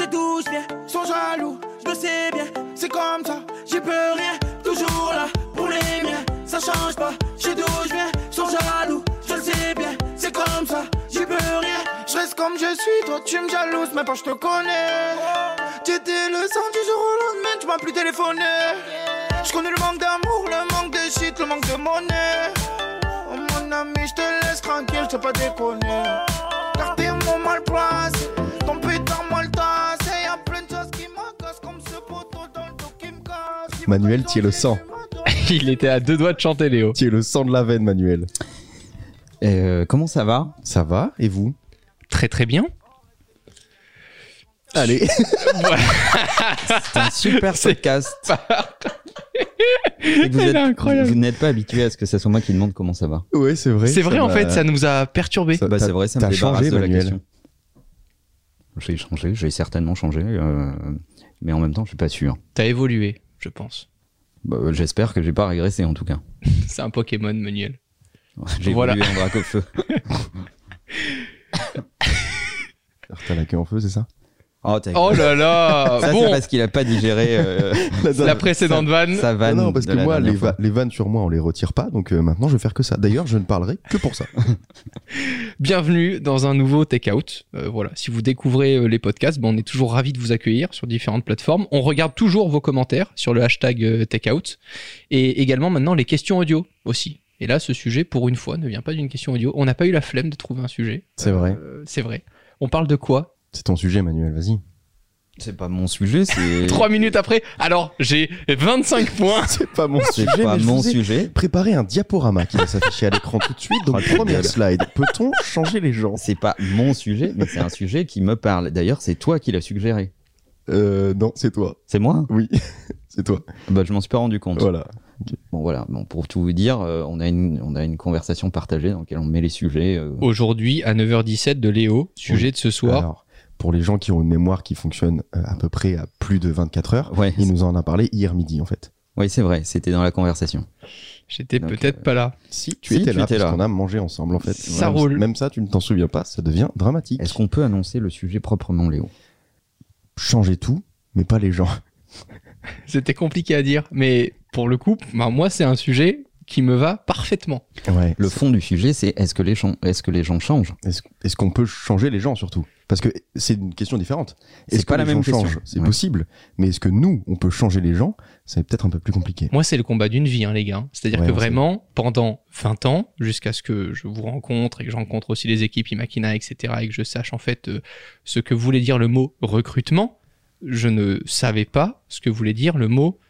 d'où je viens, sont jaloux, je le sais bien, c'est comme ça, j'y peux rien, toujours là pour les miens, ça change pas, je sais d'où je viens, sont jaloux, je le sais bien, c'est comme ça, j'y peux rien, je reste comme je suis, toi tu me jalouses, même pas je te connais, j'étais le sang du jour au lendemain, tu m'as plus téléphoné, je connais le manque d'amour, le manque de shit, le manque de monnaie, oh mon ami, je te laisse tranquille, je t'ai pas déconné, car t'es mon mal placé, ton putain mal tassé, y'a plein de choses qui m'agacent comme ce poteau dans le dos qui me casse. Manuel, tu es le sang. Il était à 2 doigts de chanter, Léo. Tu es le sang de la veine, Manuel. Comment ça va ? Ça va, et vous ? Très très bien. Allez. Voilà. C'est un super podcast. Et Elle est incroyable. Vous n'êtes pas habitué à ce que ça soit moi qui demande comment ça va. Ouais, c'est vrai. C'est vrai, en fait, ça nous a perturbés. Ça- Bah, c'est vrai, ça me t'as débarrasse changé, de la Manuel. question. J'ai certainement changé, mais en même temps, je suis pas sûr. T'as évolué, je pense. Bah, j'espère que j'ai pas régressé en tout cas. C'est un Pokémon, Manuel. J'ai Voilà. évolué en Dracofeu. T'as la queue en feu, c'est ça ? Oh là là. ça, Bon, c'est parce qu'il a pas digéré la précédente vanne. sa vanne. Non, parce de que la moi, dernière fois. les vannes sur moi, on les retire pas, donc maintenant je vais faire que ça. D'ailleurs, je ne parlerai que pour ça. Bienvenue dans un nouveau Take Out. Voilà, si vous découvrez les podcasts, on est toujours ravis de vous accueillir sur différentes plateformes. On regarde toujours vos commentaires sur le hashtag Take Out et également maintenant les questions audio aussi. Et là, ce sujet, pour une fois, ne vient pas d'une question audio. On n'a pas eu la flemme de trouver un sujet. C'est vrai. C'est vrai. On parle de quoi ? C'est ton sujet, Manuel, vas-y. C'est pas mon sujet, c'est 3 minutes après. Alors, j'ai 25 points. C'est pas mon c'est sujet, pas mais je mon vous ai sujet. préparé un diaporama qui va s'afficher à l'écran tout de suite. Donc, Oh, ta première gueule. slide. Peut-on changer les gens ? C'est pas mon sujet, mais c'est un sujet qui me parle. D'ailleurs, c'est toi qui l'as suggéré. Non, c'est toi. C'est moi ? Oui, c'est toi. Bah, je m'en suis pas rendu compte. Voilà. Bon, voilà. Bon, pour tout vous dire, on a une conversation partagée dans laquelle on met les sujets. Aujourd'hui, à 9h17 de Léo, sujet Oui. de ce soir. Alors, pour les gens qui ont une mémoire qui fonctionne à peu près à plus de 24 heures, Ouais. il nous en a parlé hier midi, en fait. Oui, c'est vrai. C'était dans la conversation. J'étais Donc, peut-être pas là. Si, tu Si, étais tu là, étais parce là. qu'on a mangé ensemble, en fait. Ça Même- roule. Même ça, tu ne t'en souviens pas, ça devient dramatique. Est-ce qu'on peut annoncer le sujet proprement, Léo ? Changer tout, mais pas les gens. C'était compliqué à dire, mais pour le coup, moi, c'est un sujet qui me va parfaitement. Ouais. Le fond du sujet, c'est est-ce que les gens changent ? Est-ce qu'on peut changer les gens, surtout ? Parce que c'est une question différente. C'est Est-ce pas que la les même gens question. changent ? C'est Ouais. possible. Mais est-ce que nous, on peut changer les gens ? C'est peut-être un peu plus compliqué. Moi, c'est le combat d'une vie, hein, les gars. C'est-à-dire Ouais, que on vraiment, pendant 20 ans, jusqu'à ce que je vous rencontre et que je rencontre aussi les équipes Imakina, etc., et que je sache en fait ce que voulait dire le mot recrutement, je ne savais pas ce que voulait dire le mot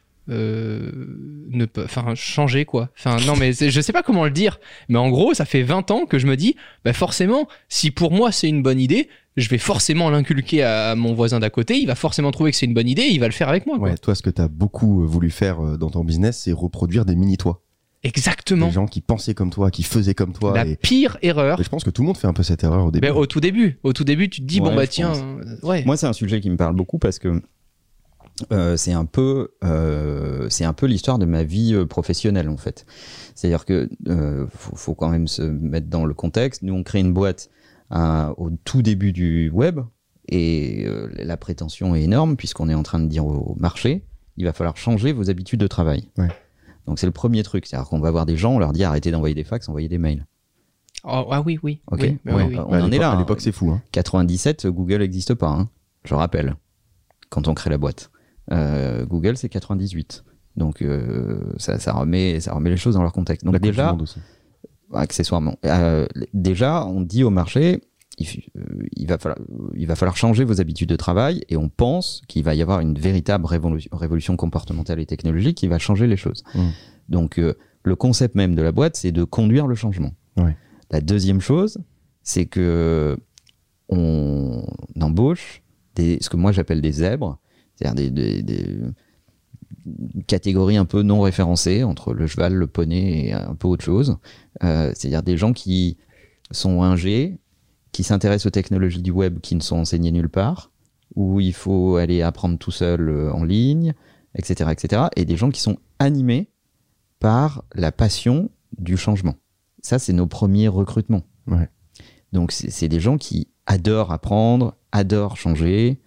changer quoi. Non mais je sais pas comment le dire, mais en gros ça fait 20 ans que je me dis forcément si pour moi c'est une bonne idée, je vais forcément l'inculquer à mon voisin d'à côté, il va forcément trouver que c'est une bonne idée et il va le faire avec moi quoi. Ouais, toi, ce que tu as beaucoup voulu faire dans ton business, c'est reproduire des mini-toi. Exactement. Des gens qui pensaient comme toi, qui faisaient comme toi. La et pire erreur. je pense que tout le monde fait un peu cette erreur au début. Au tout début, tu te dis Ouais, bon je tiens, ouais. Moi, c'est un sujet qui me parle beaucoup parce que c'est un peu l'histoire de ma vie professionnelle en fait. C'est-à-dire que faut quand même se mettre dans le contexte. Nous, on crée une boîte au tout début du web et la prétention est énorme puisqu'on est en train de dire au marché, il va falloir changer vos habitudes de travail. Ouais. Donc c'est le premier truc, c'est-à-dire qu'on va voir des gens, on leur dit arrêtez d'envoyer des fax, envoyez des mails. Oh, ah oui. Ok. Oui, Ouais. oui. On en est là. À hein. l'époque, c'est fou. Hein. 97, Google n'existe pas, hein, je rappelle, quand on crée la boîte. Google, c'est 98. Donc, ça remet les choses dans leur contexte. Donc, La Coupe du déjà, Monde aussi. accessoirement, déjà, on dit au marché, il va falloir changer vos habitudes de travail et on pense qu'il va y avoir une véritable révolution comportementale et technologique qui va changer les choses. Donc, le concept même de la boîte, c'est de conduire le changement. Ouais. La deuxième chose, c'est que on embauche ce que moi j'appelle des zèbres, c'est-à-dire des catégories un peu non référencées entre le cheval, le poney et un peu autre chose. C'est-à-dire des gens qui sont ingés, qui s'intéressent aux technologies du web qui ne sont enseignées nulle part, où il faut aller apprendre tout seul en ligne, etc., etc. Et des gens qui sont animés par la passion du changement. Ça, c'est nos premiers recrutements. Ouais. Donc, c'est des gens qui adorent apprendre, adorent changer,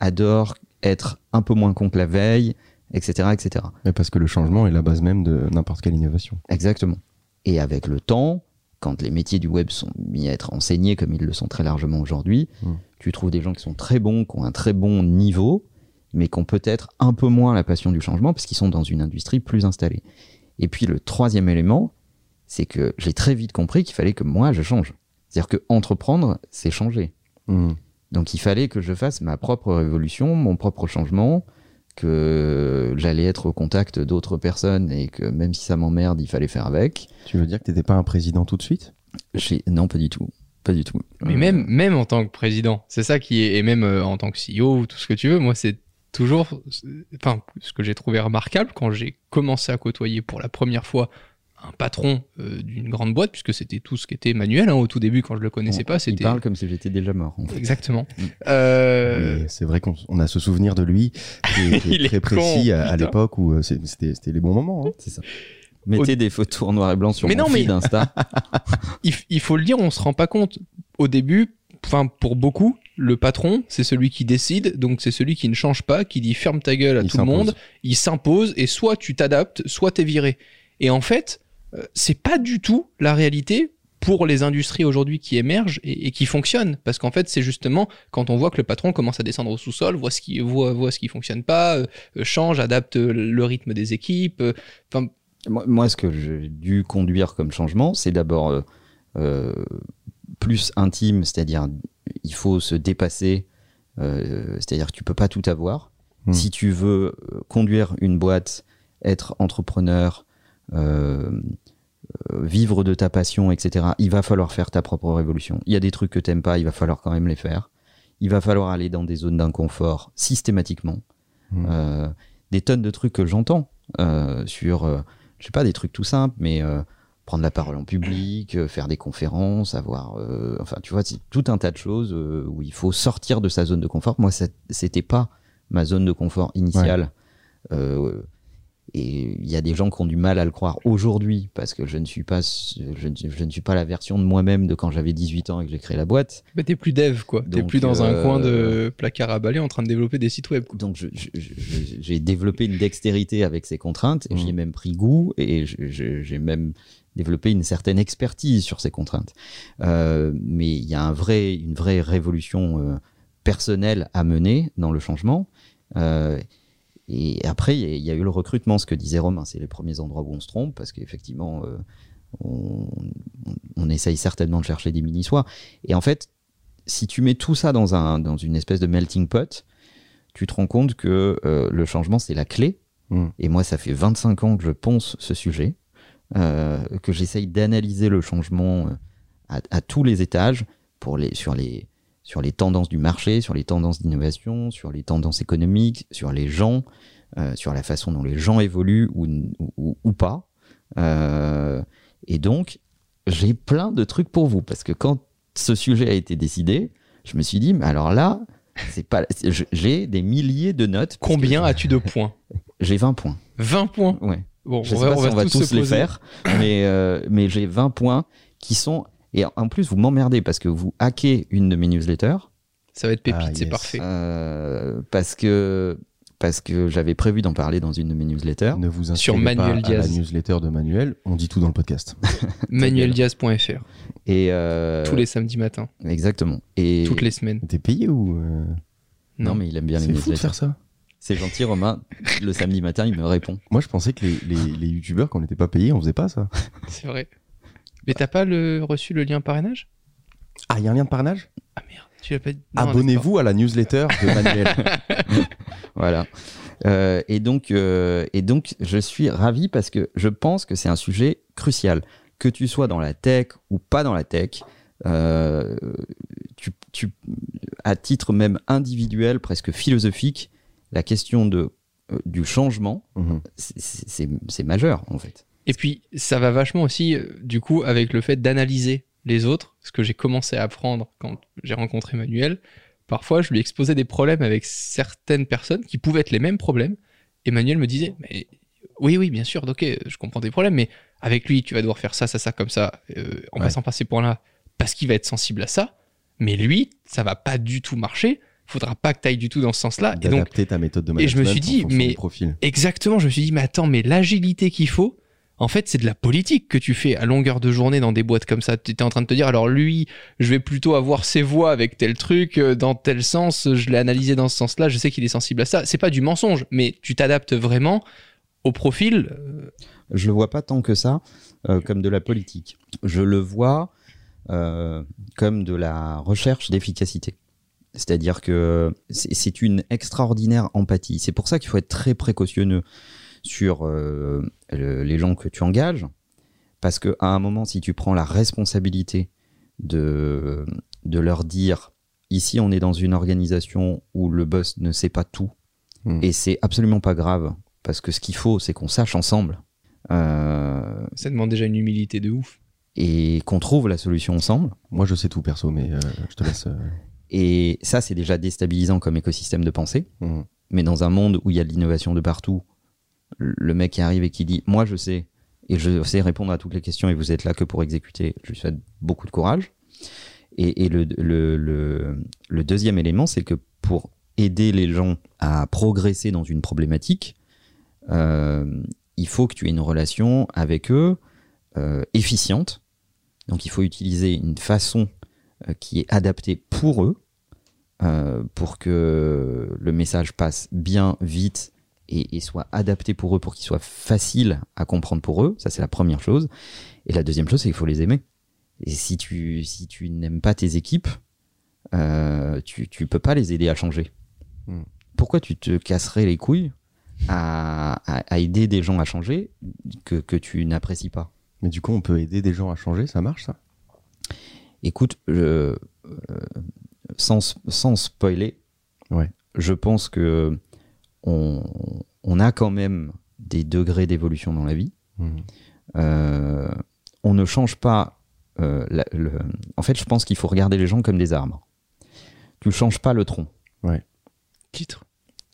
adore être un peu moins con que la veille, etc., etc. Mais parce que le changement est la base même de n'importe quelle innovation. Exactement. Et avec le temps, quand les métiers du web sont mis à être enseignés comme ils le sont très largement aujourd'hui, tu trouves des gens qui sont très bons, qui ont un très bon niveau, mais qui ont peut-être un peu moins la passion du changement parce qu'ils sont dans une industrie plus installée. Et puis le troisième élément, c'est que j'ai très vite compris qu'il fallait que moi je change. C'est-à-dire que entreprendre, c'est changer. Donc il fallait que je fasse ma propre révolution, mon propre changement, que j'allais être au contact d'autres personnes et que même si ça m'emmerde, il fallait faire avec. Tu veux dire que t'étais pas un président tout de suite ? Non, pas du tout. Pas du tout. Mais même en tant que président, c'est ça qui est, et même en tant que CEO ou tout ce que tu veux, moi c'est toujours, enfin, ce que j'ai trouvé remarquable quand j'ai commencé à côtoyer pour la première fois un patron d'une grande boîte, puisque c'était tout ce qui était manuel, au tout début quand je le connaissais pas, c'était... Il parle comme si j'étais déjà mort. En fait. Exactement. Mais c'est vrai qu'on a ce souvenir de lui qui est très précis à l'époque où c'était les bons moments. C'est ça. Mettez des photos en noir et blanc sur mon feed Insta. Il faut le dire, on se rend pas compte. Au début, enfin pour beaucoup, le patron, c'est celui qui décide, donc c'est celui qui ne change pas, qui dit ferme ta gueule à tout le monde, il s'impose, et soit tu t'adaptes, soit t'es viré. Et en fait, c'est pas du tout la réalité pour les industries aujourd'hui qui émergent et qui fonctionnent. Parce qu'en fait, c'est justement quand on voit que le patron commence à descendre au sous-sol, voit ce qui fonctionne pas, change, adapte le rythme des équipes. Moi, ce que j'ai dû conduire comme changement, c'est d'abord plus intime, c'est-à-dire il faut se dépasser, c'est-à-dire que tu peux pas tout avoir. Si tu veux conduire une boîte, être entrepreneur, vivre de ta passion, etc., il va falloir faire ta propre révolution. Il y a des trucs que t'aimes pas, il va falloir quand même les faire. Il va falloir aller dans des zones d'inconfort systématiquement. Des tonnes de trucs que j'entends sur, je sais pas, des trucs tout simples, mais prendre la parole en public, faire des conférences, avoir... enfin, tu vois, c'est tout un tas de choses où il faut sortir de sa zone de confort. Moi, c'était pas ma zone de confort initiale. Et il y a des gens qui ont du mal à le croire aujourd'hui parce que je ne suis pas la version de moi-même de quand j'avais 18 ans et que j'ai créé la boîte. Mais t'es plus dev, quoi. Donc, t'es plus dans un coin de placard à balai en train de développer des sites web, quoi. Donc j'ai développé une dextérité avec ces contraintes et j'y ai même pris goût et j'ai même développé une certaine expertise sur ces contraintes. Mais il y a une vraie révolution personnelle à mener dans le changement. Et après, il y a eu le recrutement, ce que disait Romain, c'est les premiers endroits où on se trompe, parce qu'effectivement, on essaye certainement de chercher des mini-soirs. Et en fait, si tu mets tout ça dans une espèce de melting pot, tu te rends compte que le changement, c'est la clé. Et moi, ça fait 25 ans que je ponce ce sujet, que j'essaye d'analyser le changement à tous les étages, sur les tendances du marché, sur les tendances d'innovation, sur les tendances économiques, sur les gens, sur la façon dont les gens évoluent ou pas. Et donc, j'ai plein de trucs pour vous, parce que quand ce sujet a été décidé, je me suis dit, mais alors là, j'ai des milliers de notes. Combien as-tu de points ? J'ai 20 points. 20 points ? Ouais. Bon, je sais pas si on va tous les faire, mais j'ai 20 points qui sont... Et en plus, vous m'emmerdez parce que vous hackez une de mes newsletters. Ça va être pépite, c'est parfait. Parce que j'avais prévu d'en parler dans une de mes newsletters. Ne vous inscrivez pas à la newsletter de Manuel, on dit tout dans le podcast. Manueldiaz.fr. Et tous les samedis matins. Exactement. Et toutes les semaines. T'es payé ou Non, mais il aime bien les newsletters. C'est fou de faire ça. C'est gentil, Romain. Le samedi matin, il me répond. Moi, je pensais que les youtubeurs, quand on n'était pas payés, on faisait pas ça. C'est vrai. Mais t'as pas reçu le lien parrainage ? Ah, il y a un lien de parrainage ? Ah merde, tu l'as pas dit. Abonnez-vous à la newsletter de Manuel. Voilà. Et donc, je suis ravi parce que je pense que c'est un sujet crucial. Que tu sois dans la tech ou pas dans la tech, à titre même individuel, presque philosophique, la question du changement, c'est majeur en fait. Et puis, ça va vachement aussi, du coup, avec le fait d'analyser les autres, ce que j'ai commencé à apprendre quand j'ai rencontré Manuel. Parfois, je lui exposais des problèmes avec certaines personnes qui pouvaient être les mêmes problèmes. Et Manuel me disait, mais oui, bien sûr, ok, je comprends tes problèmes, mais avec lui, tu vas devoir faire ça, comme ça, en passant par ces points-là, parce qu'il va être sensible à ça. Mais lui, ça va pas du tout marcher. faudra pas que tu ailles du tout dans ce sens-là. D'adapter ta méthode de management. Et je me suis dit, exactement, je me suis dit, mais attends, mais l'agilité qu'il faut, en fait, c'est de la politique que tu fais à longueur de journée dans des boîtes comme ça. Tu étais en train de te dire, alors lui, je vais plutôt avoir ses voix avec tel truc, dans tel sens, je l'ai analysé dans ce sens-là, je sais qu'il est sensible à ça. C'est pas du mensonge, mais tu t'adaptes vraiment au profil. Je le vois pas tant que ça comme de la politique. Je le vois comme de la recherche d'efficacité. C'est-à-dire que c'est une extraordinaire empathie. C'est pour ça qu'il faut être très précautionneux sur les gens que tu engages, parce qu'à un moment, si tu prends la responsabilité de leur dire « ici, on est dans une organisation où le boss ne sait pas tout, et c'est absolument pas grave, parce que ce qu'il faut, c'est qu'on sache ensemble. » Ça demande déjà une humilité de ouf. Et qu'on trouve la solution ensemble. Moi, je sais tout, perso, mais je te laisse... Et ça, c'est déjà déstabilisant comme écosystème de pensée. Mais dans un monde où il y a de l'innovation de partout, le mec qui arrive et qui dit « moi je sais, et je sais répondre à toutes les questions et vous êtes là que pour exécuter », je lui souhaite beaucoup de courage. Et le deuxième élément, c'est que pour aider les gens à progresser dans une problématique, il faut que tu aies une relation avec eux efficiente. Donc il faut utiliser une façon qui est adaptée pour eux, pour que le message passe bien, vite, et soit adapté pour eux, pour qu'il soit facile à comprendre pour eux. Ça, c'est la première chose. Et la deuxième chose, c'est qu'il faut les aimer. Et si tu n'aimes pas tes équipes, tu peux pas les aider à changer. Pourquoi tu te casserais les couilles à aider des gens à changer que tu n'apprécies pas? Mais du coup, on peut aider des gens à changer, ça marche, ça? Écoute, sans spoiler, je pense que on a quand même des degrés d'évolution dans la vie. On ne change pas. En fait, je pense qu'il faut regarder les gens comme des arbres. Tu ne changes pas le tronc. Titre.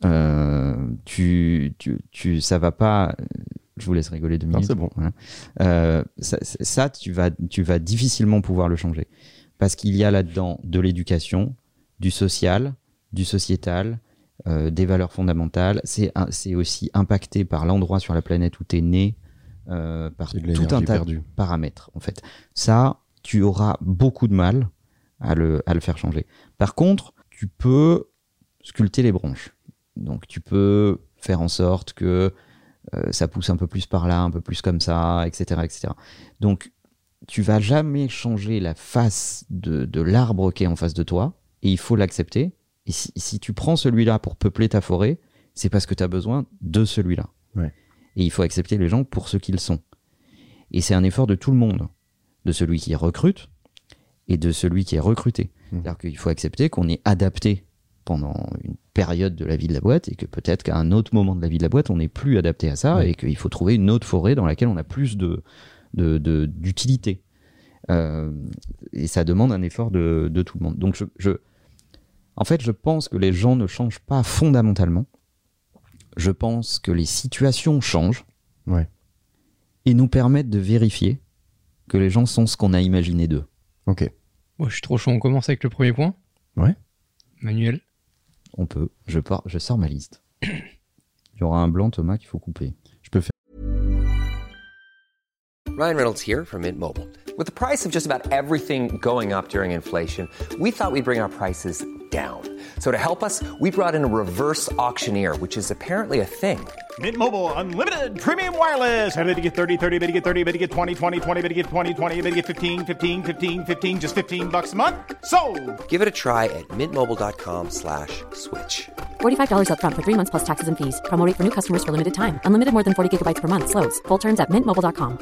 Ça va pas. Je vous laisse rigoler 2 minutes. C'est bon. Voilà. Ça, tu vas difficilement pouvoir le changer. Parce qu'il y a là-dedans de l'éducation, du social, du sociétal, des valeurs fondamentales. C'est aussi impacté par l'endroit sur la planète où tu es né, par tout un tas de paramètres. En fait. Ça, tu auras beaucoup de mal à le faire changer. Par contre, tu peux sculpter les branches. Donc, tu peux faire en sorte que ça pousse un peu plus par là, un peu plus comme ça, etc. etc. Donc, tu vas jamais changer la face de l'arbre qui est en face de toi, et il faut l'accepter. Et si tu prends celui-là pour peupler ta forêt, c'est parce que tu as besoin de celui-là. Et il faut accepter les gens pour ce qu'ils sont. Et c'est un effort de tout le monde, de celui qui recrute et de celui qui est recruté. C'est-à-dire qu'il faut accepter qu'on est adapté pendant une période de la vie de la boîte, et que peut-être qu'à un autre moment de la vie de la boîte, on n'est plus adapté à ça, et qu'il faut trouver une autre forêt dans laquelle on a plus d'utilité. Et ça demande un effort de tout le monde. Donc en fait, je pense que les gens ne changent pas fondamentalement. Je pense que les situations changent et nous permettent de vérifier que les gens sont ce qu'on a imaginé d'eux. Ok. Moi, je suis trop chaud. On commence avec le premier point. Manuel. On peut. Je sors ma liste. Il y aura un blanc, Thomas, qu'il faut couper. Je peux faire. Ryan Reynolds here from Mint Mobile. With the price of just about everything going up during inflation, we thought we'd bring our prices down. So to help us, we brought in a reverse auctioneer, which is apparently a thing. Mint Mobile Unlimited Premium Wireless. How to get 30, 30, bit to get 30, bit to get 20, 20, 20, bit to get 20, 20, bit to get 15, 15, 15, 15, just $15 a month? Sold! Give it a try at mintmobile.com/switch. $45 up front for 3 months plus taxes and fees. Promo rate for new customers for limited time. Unlimited more than 40 gigabytes per month. Slows full terms at mintmobile.com.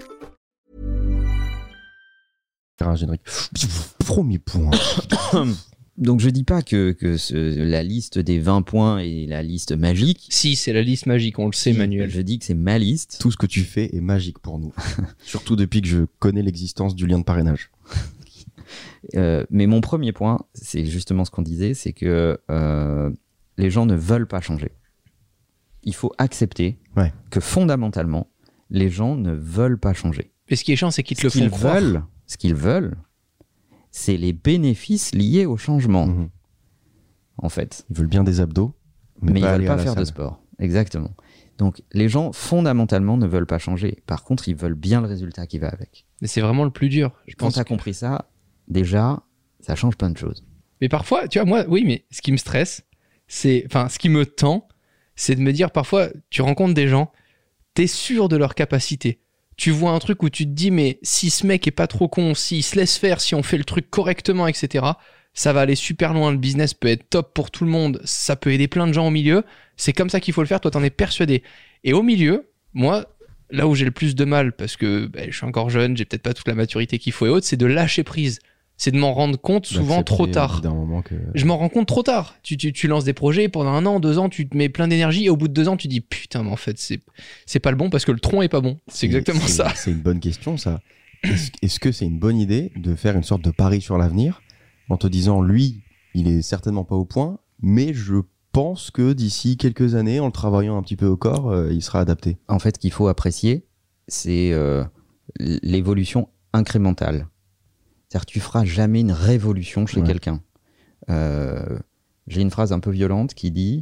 Un générique. Premier point. Donc je dis pas que la liste des 20 points est la liste magique. Si, c'est la liste magique, on le sait, Manuel. Je dis que c'est ma liste. Tout ce que tu fais est magique pour nous. Surtout depuis que je connais l'existence du lien de parrainage. Mais mon premier point, c'est justement ce qu'on disait, c'est que les gens ne veulent pas changer. Il faut accepter que fondamentalement, les gens ne veulent pas changer. Et ce qui est chiant, c'est qu'ils te le font croire. Ce qu'ils veulent, c'est les bénéfices liés au changement. en fait. Ils veulent bien des abdos, mais ils veulent pas faire faire de sport. Exactement. Donc, les gens, fondamentalement, ne veulent pas changer. Par contre, ils veulent bien le résultat qui va avec. Mais c'est vraiment le plus dur. Quand tu as compris ça, déjà, ça change plein de choses. Mais parfois, tu vois, moi, oui, mais ce qui me stresse, ce qui me tend, c'est de me dire, parfois, tu rencontres des gens, t'es sûr de leur capacité. Tu vois un truc où tu te dis, mais si ce mec est pas trop con, s'il se laisse faire, si on fait le truc correctement, etc., ça va aller super loin, le business peut être top pour tout le monde, ça peut aider plein de gens au milieu, c'est comme ça qu'il faut le faire, toi t'en es persuadé. Et au milieu, moi, là où j'ai le plus de mal, parce que je suis encore jeune, j'ai peut-être pas toute la maturité qu'il faut et autres, c'est de lâcher prise. C'est de m'en rendre compte souvent trop tard. Je m'en rends compte trop tard. Tu lances des projets, pendant 1 an, 2 ans, tu te mets plein d'énergie et au bout de 2 ans, tu dis putain, mais en fait, c'est pas le bon parce que le tronc est pas bon. C'est exactement ça. C'est une bonne question, ça. Est-ce que c'est une bonne idée de faire une sorte de pari sur l'avenir en te disant, lui, il est certainement pas au point, mais je pense que d'ici quelques années, en le travaillant un petit peu au corps, il sera adapté. En fait, ce qu'il faut apprécier, c'est l'évolution incrémentale. C'est-à-dire que tu feras jamais une révolution chez quelqu'un. J'ai une phrase un peu violente qui dit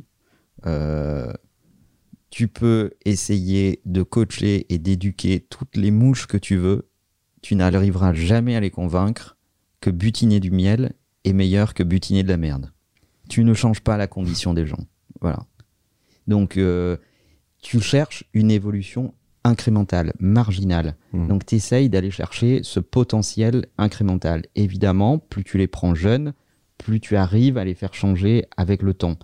tu peux essayer de coacher et d'éduquer toutes les mouches que tu veux, tu n'arriveras jamais à les convaincre que butiner du miel est meilleur que butiner de la merde. Tu ne changes pas la condition des gens. Voilà. Donc, tu cherches une évolution incrémentale, marginale. Donc, tu essayes d'aller chercher ce potentiel incrémental. Évidemment, plus tu les prends jeunes, plus tu arrives à les faire changer avec le temps.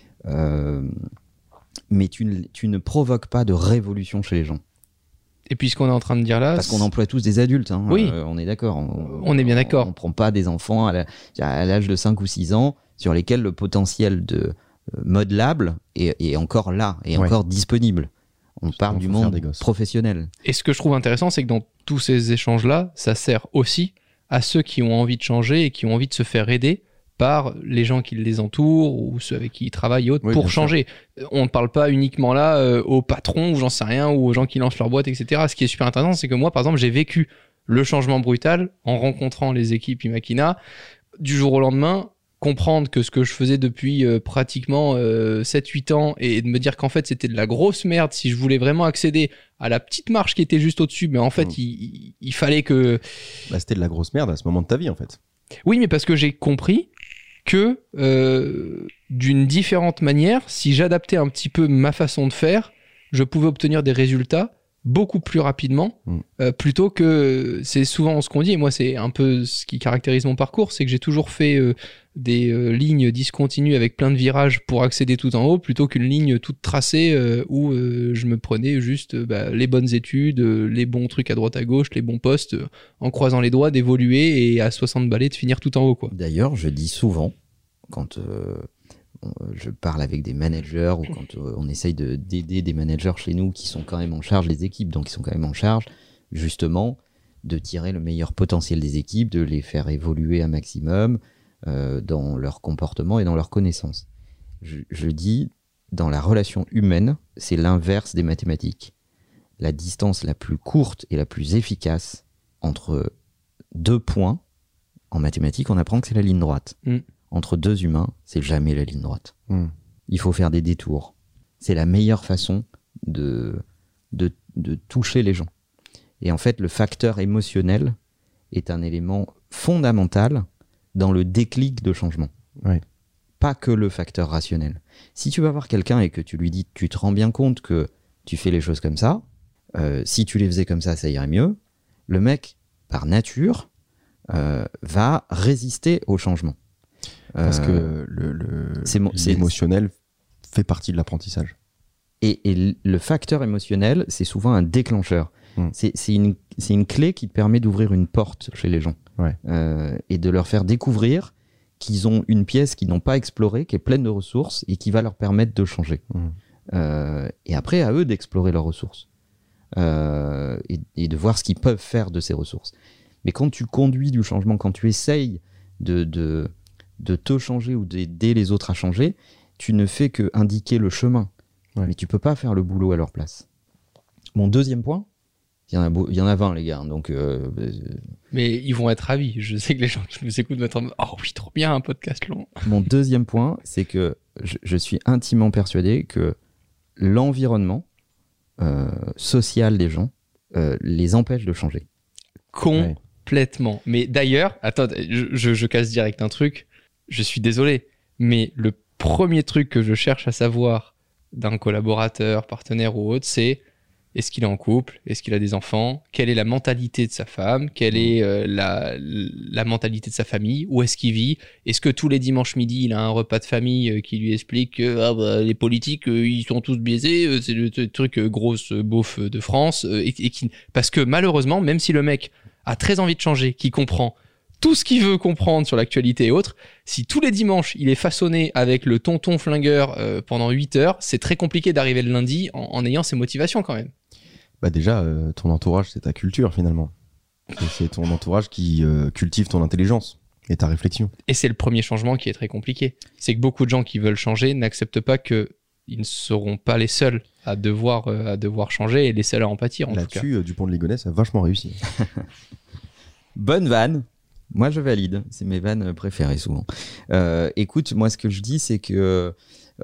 Mais tu ne provoques pas de révolution chez les gens. Et puis ce qu'on est en train de dire là... Parce qu'on emploie tous des adultes, hein. Oui. On est d'accord. On est bien d'accord. On ne prend pas des enfants à l'âge de 5 ou 6 ans sur lesquels le potentiel de modelable est encore là, est encore disponible. On parle du monde professionnel. Et ce que je trouve intéressant, c'est que dans tous ces échanges-là, ça sert aussi à ceux qui ont envie de changer et qui ont envie de se faire aider par les gens qui les entourent ou ceux avec qui ils travaillent et autres pour changer. On ne parle pas uniquement là aux patrons ou j'en sais rien ou aux gens qui lancent leur boîte, etc. Ce qui est super intéressant, c'est que moi, par exemple, j'ai vécu le changement brutal en rencontrant les équipes Imakina du jour au lendemain. Comprendre que ce que je faisais depuis pratiquement 7-8 ans et de me dire qu'en fait c'était de la grosse merde si je voulais vraiment accéder à la petite marche qui était juste au-dessus, mais en fait il fallait que... c'était de la grosse merde à ce moment de ta vie en fait. Oui, mais parce que j'ai compris que d'une différente manière, si j'adaptais un petit peu ma façon de faire, je pouvais obtenir des résultats beaucoup plus rapidement, plutôt que c'est souvent ce qu'on dit, et moi c'est un peu ce qui caractérise mon parcours, c'est que j'ai toujours fait des lignes discontinues avec plein de virages pour accéder tout en haut, plutôt qu'une ligne toute tracée où je me prenais juste les bonnes études, les bons trucs à droite à gauche, les bons postes, en croisant les doigts d'évoluer et à 60 balais de finir tout en haut, quoi. D'ailleurs, je dis souvent, quand je parle avec des managers ou quand on essaye d'aider des managers chez nous qui sont quand même en charge des équipes, donc qui sont quand même en charge justement de tirer le meilleur potentiel des équipes, de les faire évoluer un maximum dans leur comportement et dans leurs connaissances. Je dis, dans la relation humaine, c'est l'inverse des mathématiques. La distance la plus courte et la plus efficace entre 2 points, en mathématiques, on apprend que c'est la ligne droite. Entre 2 humains, c'est jamais la ligne droite. Il faut faire des détours. C'est la meilleure façon de toucher les gens. Et en fait, le facteur émotionnel est un élément fondamental dans le déclic de changement. Pas que le facteur rationnel. Si tu vas voir quelqu'un et que tu lui dis, tu te rends bien compte que tu fais les choses comme ça, si tu les faisais comme ça irait mieux, le mec, par nature, va résister au changement. Parce que l'émotionnel fait partie de l'apprentissage. Et le facteur émotionnel, c'est souvent un déclencheur. C'est une clé qui te permet d'ouvrir une porte chez les gens. Et de leur faire découvrir qu'ils ont une pièce qu'ils n'ont pas explorée, qui est pleine de ressources et qui va leur permettre de changer. Et après, à eux d'explorer leurs ressources. Et de voir ce qu'ils peuvent faire de ces ressources. Mais quand tu conduis du changement, quand tu essayes de te changer ou d'aider les autres à changer, tu ne fais que indiquer le chemin. Mais tu peux pas faire le boulot à leur place. Mon deuxième point, Il y en a 20, les gars. Donc, Mais ils vont être ravis. Je sais que les gens qui nous écoutent vont être en mode, oh oui, trop bien, un podcast long. Mon deuxième point, c'est que je suis intimement persuadé que l'environnement social des gens les empêche de changer. Complètement. Mais d'ailleurs, attends, je casse direct un truc. Je suis désolé, mais le premier truc que je cherche à savoir d'un collaborateur, partenaire ou autre, c'est est-ce qu'il est en couple, est-ce qu'il a des enfants, quelle est la mentalité de sa femme, quelle est la mentalité de sa famille, où est-ce qu'il vit, est-ce que tous les dimanches midi il a un repas de famille qui lui explique que les politiques ils sont tous biaisés, c'est le truc grosse beauf de France, parce que malheureusement, même si le mec a très envie de changer, qui comprend tout ce qu'il veut comprendre sur l'actualité et autres, si tous les dimanches il est façonné avec le tonton flingueur pendant 8 heures, c'est très compliqué d'arriver le lundi en ayant ses motivations quand même. Bah déjà, ton entourage, c'est ta culture finalement. C'est ton entourage qui cultive ton intelligence et ta réflexion. Et c'est le premier changement qui est très compliqué. C'est que beaucoup de gens qui veulent changer n'acceptent pas qu'ils ne seront pas les seuls à devoir changer et les seuls à en pâtir en tout cas. Là-dessus, Dupont de Ligonnès a vachement réussi. Bonne vanne. Moi, je valide. C'est mes vannes préférées souvent. Écoute, moi, ce que je dis, c'est que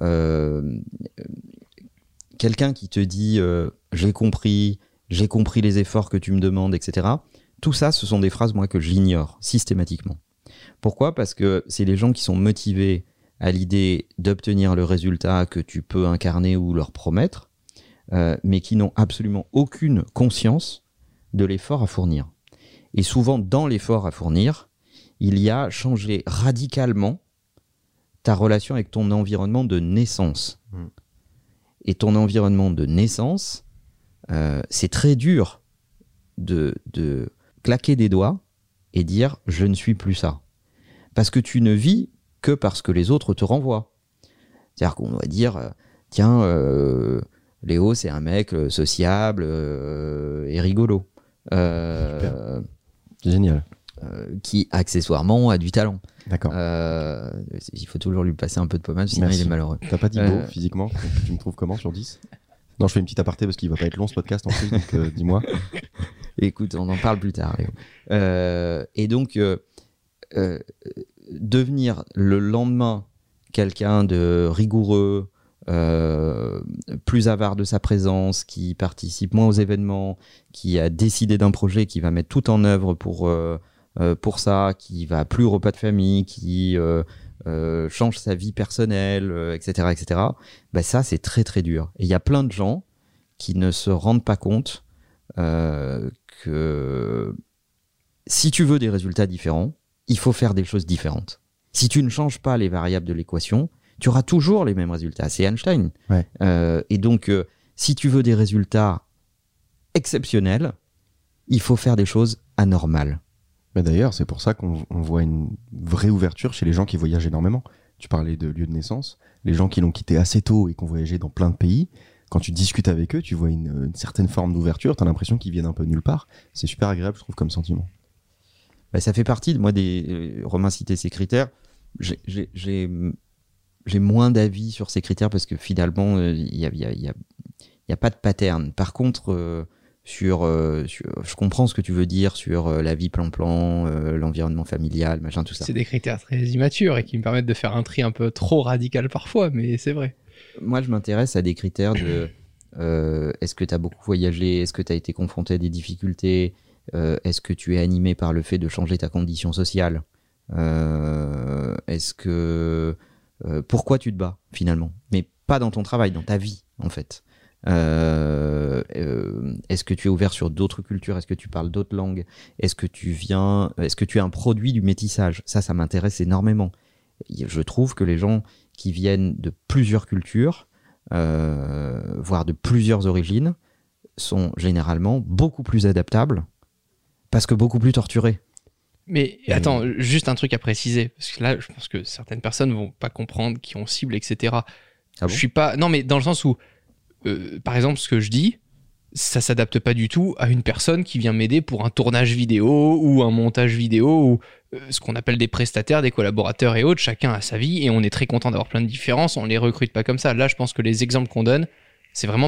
quelqu'un qui te dit j'ai compris les efforts que tu me demandes, etc. Tout ça, ce sont des phrases, moi, que j'ignore systématiquement. Pourquoi ? Parce que c'est les gens qui sont motivés à l'idée d'obtenir le résultat que tu peux incarner ou leur promettre, mais qui n'ont absolument aucune conscience de l'effort à fournir. Et souvent, dans l'effort à fournir, il y a changer radicalement ta relation avec ton environnement de naissance. Et ton environnement de naissance, c'est très dur de claquer des doigts et dire « je ne suis plus ça ». Parce que tu ne vis que parce que les autres te renvoient. C'est-à-dire qu'on va dire « tiens, Léo, c'est un mec sociable et rigolo ». Génial. Qui accessoirement a du talent. D'accord. Il faut toujours lui passer un peu de pommade, sinon il est malheureux. T'as pas dit beau physiquement? Tu me trouves comment sur 10? Non, je fais une petite aparté parce qu'il va pas être long ce podcast en plus, donc dis-moi. Écoute, on en parle plus tard, Léo. Et donc, devenir le lendemain quelqu'un de rigoureux, plus avare de sa présence, qui participe moins aux événements, qui a décidé d'un projet, qui va mettre tout en œuvre pour ça, qui va plus au repas de famille, qui change sa vie personnelle, etc., etc. Ben ça, c'est très très dur. Et il y a plein de gens qui ne se rendent pas compte que si tu veux des résultats différents, il faut faire des choses différentes. Si tu ne changes pas les variables de l'équation, tu auras toujours les mêmes résultats. C'est Einstein. Ouais. Et donc, si tu veux des résultats exceptionnels, il faut faire des choses anormales. Mais d'ailleurs, c'est pour ça qu'on voit une vraie ouverture chez les gens qui voyagent énormément. Tu parlais de lieu de naissance. Les gens qui l'ont quitté assez tôt et qui ont voyagé dans plein de pays, quand tu discutes avec eux, tu vois une certaine forme d'ouverture. Tu as l'impression qu'ils viennent un peu de nulle part. C'est super agréable, je trouve, comme sentiment. Bah, ça fait partie de moi des... Romain citait ces critères. J'ai moins d'avis sur ces critères parce que finalement, il y a pas de pattern. Par contre, je comprends ce que tu veux dire sur la vie plan-plan, l'environnement familial, machin, tout ça. C'est des critères très immatures et qui me permettent de faire un tri un peu trop radical parfois, mais c'est vrai. Moi, je m'intéresse à des critères de est-ce que tu as beaucoup voyagé, est-ce que tu as été confronté à des difficultés, est-ce que tu es animé par le fait de changer ta condition sociale, est-ce que pourquoi tu te bats finalement, mais pas dans ton travail, dans ta vie en fait. Est-ce que tu es ouvert sur d'autres cultures, est-ce que tu parles d'autres langues, est-ce que tu es un produit du métissage? Ça m'intéresse énormément. Je trouve que les gens qui viennent de plusieurs cultures, voire de plusieurs origines, sont généralement beaucoup plus adaptables parce que beaucoup plus torturés. Mais attends, juste un truc à préciser, parce que là, je pense que certaines personnes vont pas comprendre qui on cible, etc. Ah bon? Je suis pas... Non, mais dans le sens où, par exemple, ce que je dis, ça s'adapte pas du tout à une personne qui vient m'aider pour un tournage vidéo ou un montage vidéo ou ce qu'on appelle des prestataires, des collaborateurs et autres. Chacun a sa vie et on est très content d'avoir plein de différences. On les recrute pas comme ça. Là, je pense que les exemples qu'on donne, c'est vraiment pour un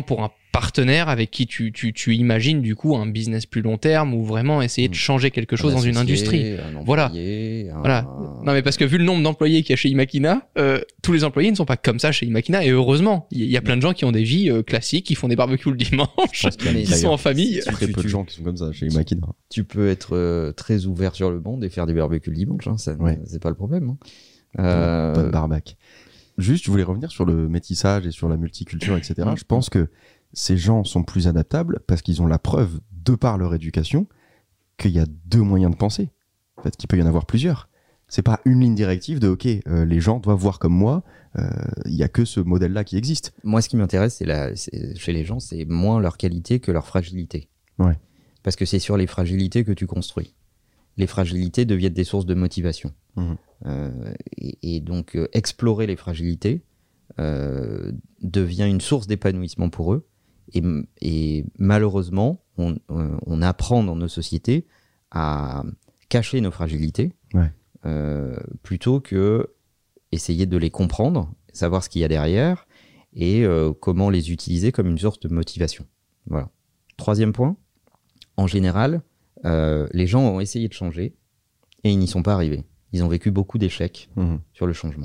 partenaire avec qui tu imagines du coup un business plus long terme ou vraiment essayer de changer quelque chose dans une industrie. Voilà. Non mais parce que vu le nombre d'employés qu'il y a chez Imakina, tous les employés ne sont pas comme ça chez Imakina et heureusement. Il y a plein de gens qui ont des vies classiques, qui font des barbecues le dimanche, qui sont en famille. Il y a très peu de gens qui sont comme ça chez Imakina. Tu peux être très ouvert sur le monde et faire des barbecues le dimanche, hein, c'est pas le problème. Hein. Pas de barbac. Juste, je voulais revenir sur le métissage et sur la multiculture, etc. Je pense que ces gens sont plus adaptables parce qu'ils ont la preuve, de par leur éducation, qu'il y a deux moyens de penser. En fait, qu'il peut y en avoir plusieurs. C'est pas une ligne directive de OK, les gens doivent voir comme moi. Il y a que ce modèle-là qui existe. Moi, ce qui m'intéresse, chez les gens, c'est moins leur qualité que leur fragilité. Ouais. Parce que c'est sur les fragilités que tu construis. Les fragilités deviennent des sources de motivation. Et donc, explorer les fragilités devient une source d'épanouissement pour eux. Et malheureusement, on apprend dans nos sociétés à cacher nos fragilités plutôt que essayer de les comprendre, savoir ce qu'il y a derrière et comment les utiliser comme une source de motivation. Voilà. Troisième point, en général, les gens ont essayé de changer et ils n'y sont pas arrivés. Ils ont vécu beaucoup d'échecs sur le changement.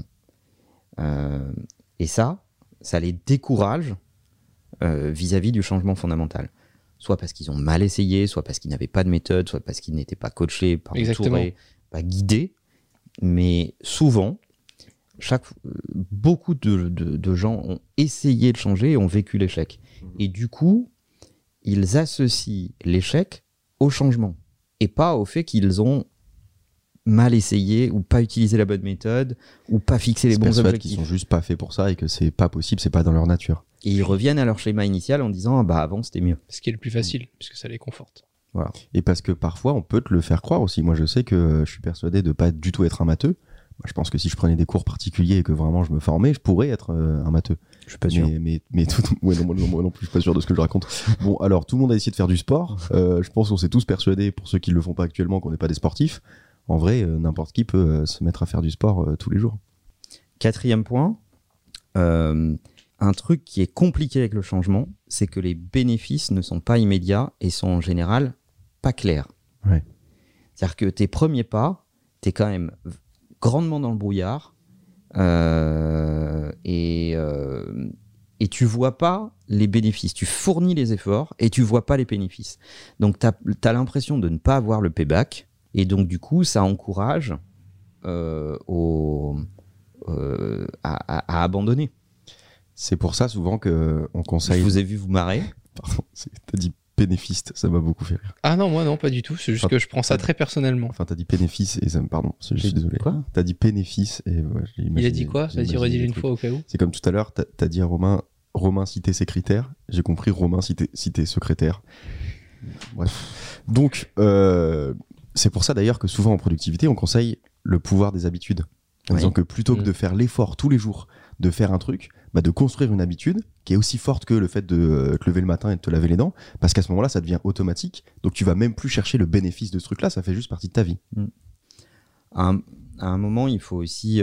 Et ça les décourage vis-à-vis du changement fondamental. Soit parce qu'ils ont mal essayé, soit parce qu'ils n'avaient pas de méthode, soit parce qu'ils n'étaient pas coachés, pas entourés, pas guidés. Mais souvent, beaucoup de gens ont essayé de changer et ont vécu l'échec. Et du coup, ils associent l'échec au changement et pas au fait qu'ils ont mal essayé ou pas utilisé la bonne méthode ou pas fixé les bons objectifs. Ils sont juste pas faits pour ça et que c'est pas possible, c'est pas dans leur nature. Et ils reviennent à leur schéma initial en disant avant c'était mieux. Ce qui est le plus facile puisque ça les conforte. Voilà. Et parce que parfois on peut te le faire croire aussi. Moi je sais que je suis persuadé de pas du tout être un matheux. Moi, je pense que si je prenais des cours particuliers et que vraiment je me formais, je pourrais être un matheux. Je suis pas sûr. Mais moi non plus, je suis pas sûr de ce que je raconte. Bon, alors tout le monde a essayé de faire du sport. Je pense qu'on s'est tous persuadés, pour ceux qui le font pas actuellement, qu'on n'est pas des sportifs. En vrai, n'importe qui peut se mettre à faire du sport tous les jours. Quatrième point, un truc qui est compliqué avec le changement, c'est que les bénéfices ne sont pas immédiats et sont en général pas clairs. Ouais. C'est-à-dire que tes premiers pas, t'es quand même grandement dans le brouillard et tu vois pas les bénéfices. Tu fournis les efforts et tu vois pas les bénéfices. Donc t'as l'impression de ne pas avoir le payback et donc du coup ça encourage à abandonner. C'est pour ça souvent qu'on conseille... Je vous ai vu vous marrer. Pardon, t'as dit bénéfiste, ça m'a beaucoup fait rire. Ah non, moi non, pas du tout. C'est juste que je prends ça très personnellement. Enfin, t'as dit bénéfice et ça me... Pardon, je suis désolé. Quoi ? T'as dit bénéfice et... Il a dit quoi ? Vas-y, redis-le une fois au cas où. C'est comme tout à l'heure, t'as dit à Romain citait ses critères. J'ai compris Romain citait secrétaire. Bref. Donc, c'est pour ça d'ailleurs que souvent en productivité, on conseille le pouvoir des habitudes. En disant que plutôt que de faire l'effort tous les jours de faire un truc, de construire une habitude qui est aussi forte que le fait de te lever le matin et de te laver les dents, parce qu'à ce moment-là, ça devient automatique. Donc tu vas même plus chercher le bénéfice de ce truc-là, ça fait juste partie de ta vie. À un moment, il faut aussi,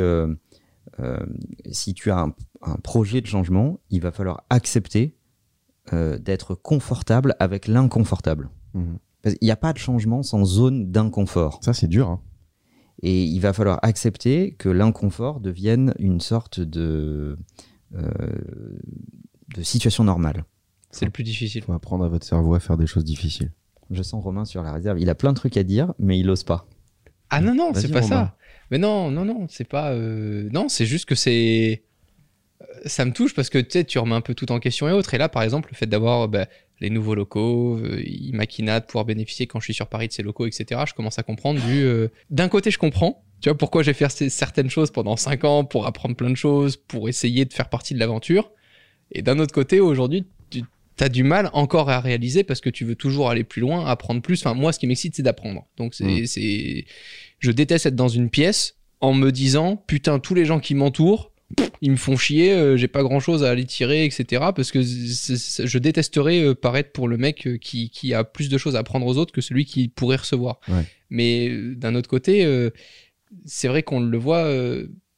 si tu as un projet de changement, il va falloir accepter d'être confortable avec l'inconfortable. Parce qu'il n'y a pas de changement sans zone d'inconfort. Ça, c'est dur, hein. Et il va falloir accepter que l'inconfort devienne une sorte de situation normale. C'est le plus difficile. Il faut apprendre à votre cerveau à faire des choses difficiles. Je sens Romain sur la réserve. Il a plein de trucs à dire, mais il n'ose pas. Ah non, Vas-y, c'est pas Romain. ça. Mais non, c'est pas... Non, c'est juste que c'est... Ça me touche parce que tu remets un peu tout en question et autres. Et là, par exemple, le fait d'avoir les nouveaux locaux, Imakina, de pouvoir bénéficier quand je suis sur Paris de ces locaux, etc. Je commence à comprendre d'un côté, je comprends, tu vois, pourquoi j'ai fait certaines choses pendant 5 ans, pour apprendre plein de choses, pour essayer de faire partie de l'aventure. Et d'un autre côté, aujourd'hui, tu as du mal encore à réaliser parce que tu veux toujours aller plus loin, apprendre plus. Enfin, moi, ce qui m'excite, c'est d'apprendre. Donc, je déteste être dans une pièce en me disant, putain, tous les gens qui m'entourent, ils me font chier, j'ai pas grand chose à aller tirer, etc. Parce que je détesterais paraître pour le mec qui a plus de choses à apprendre aux autres que celui qui pourrait recevoir. Ouais. Mais d'un autre côté, c'est vrai qu'on le voit,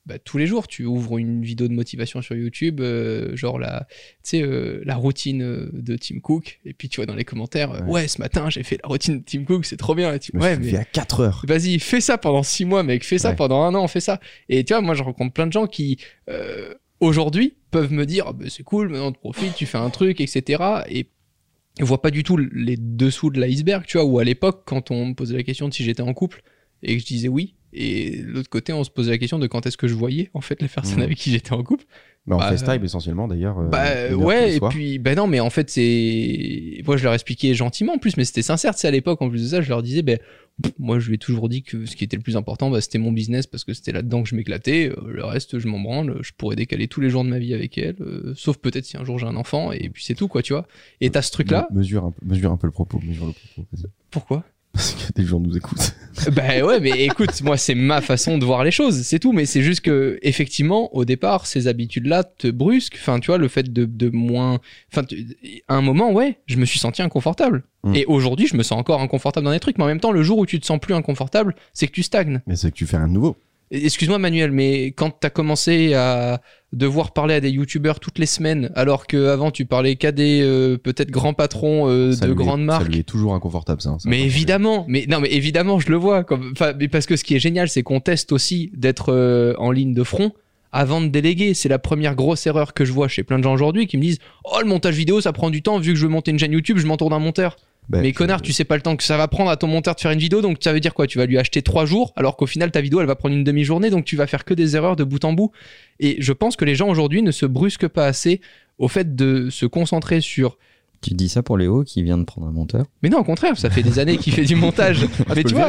tous les jours, tu ouvres une vidéo de motivation sur YouTube, genre la routine de Tim Cook, et puis tu vois dans les commentaires, ouais, ce matin j'ai fait la routine de Tim Cook, c'est trop bien. Ouais, mais fait à 4 heures. Vas-y, fais ça pendant 6 mois, mec, fais ça pendant 1 an, fais ça. Et tu vois, moi je rencontre plein de gens qui aujourd'hui peuvent me dire, c'est cool, maintenant tu profites, tu fais un truc, etc. Et je vois pas du tout les dessous de l'iceberg, tu vois, ou à l'époque, quand on me posait la question de si j'étais en couple, et que je disais oui, et de l'autre côté, on se posait la question de quand est-ce que je voyais, en fait, les personnes avec qui j'étais en couple. En FaceTime, essentiellement, d'ailleurs. Ouais, et puis, non, mais en fait, moi, je leur expliquais gentiment, en plus, mais c'était sincère, tu sais, à l'époque, en plus de ça, je leur disais, moi, je lui ai toujours dit que ce qui était le plus important, c'était mon business, parce que c'était là-dedans que je m'éclatais. Le reste, je m'en branle. Je pourrais décaler tous les jours de ma vie avec elle, sauf peut-être si un jour j'ai un enfant, et puis c'est tout, quoi, tu vois. Et t'as ce truc-là. Mesure un peu le propos. Vas-y. Pourquoi ? Parce que des gens nous écoutent. Ouais, mais écoute, moi, c'est ma façon de voir les choses, c'est tout. Mais c'est juste que, effectivement, au départ, ces habitudes-là te brusquent. Enfin, tu vois, le fait de moins. Enfin, à un moment, ouais, je me suis senti inconfortable. Et aujourd'hui, je me sens encore inconfortable dans des trucs. Mais en même temps, le jour où tu te sens plus inconfortable, c'est que tu stagnes. Mais c'est que tu fais rien de nouveau. Excuse-moi, Manuel, mais quand t'as commencé à devoir parler à des youtubeurs toutes les semaines, alors qu'avant tu parlais qu'à des peut-être grands patrons de grandes marques. Ça lui est toujours inconfortable, ça. Mais évidemment, mais évidemment, je le vois. Mais parce que ce qui est génial, c'est qu'on teste aussi d'être en ligne de front avant de déléguer. C'est la première grosse erreur que je vois chez plein de gens aujourd'hui qui me disent « Oh, le montage vidéo, ça prend du temps. Vu que je veux monter une chaîne YouTube, je m'entoure d'un monteur. » Mais connard, tu sais pas le temps que ça va prendre à ton monteur de faire une vidéo, donc ça veut dire quoi ? Tu vas lui acheter 3 jours, alors qu'au final ta vidéo elle va prendre une demi-journée, donc tu vas faire que des erreurs de bout en bout. Et je pense que les gens aujourd'hui ne se brusquent pas assez au fait de se concentrer sur... Tu dis ça pour Léo qui vient de prendre un monteur ? Mais non, au contraire, ça fait des années qu'il fait du montage. Mais tu vois,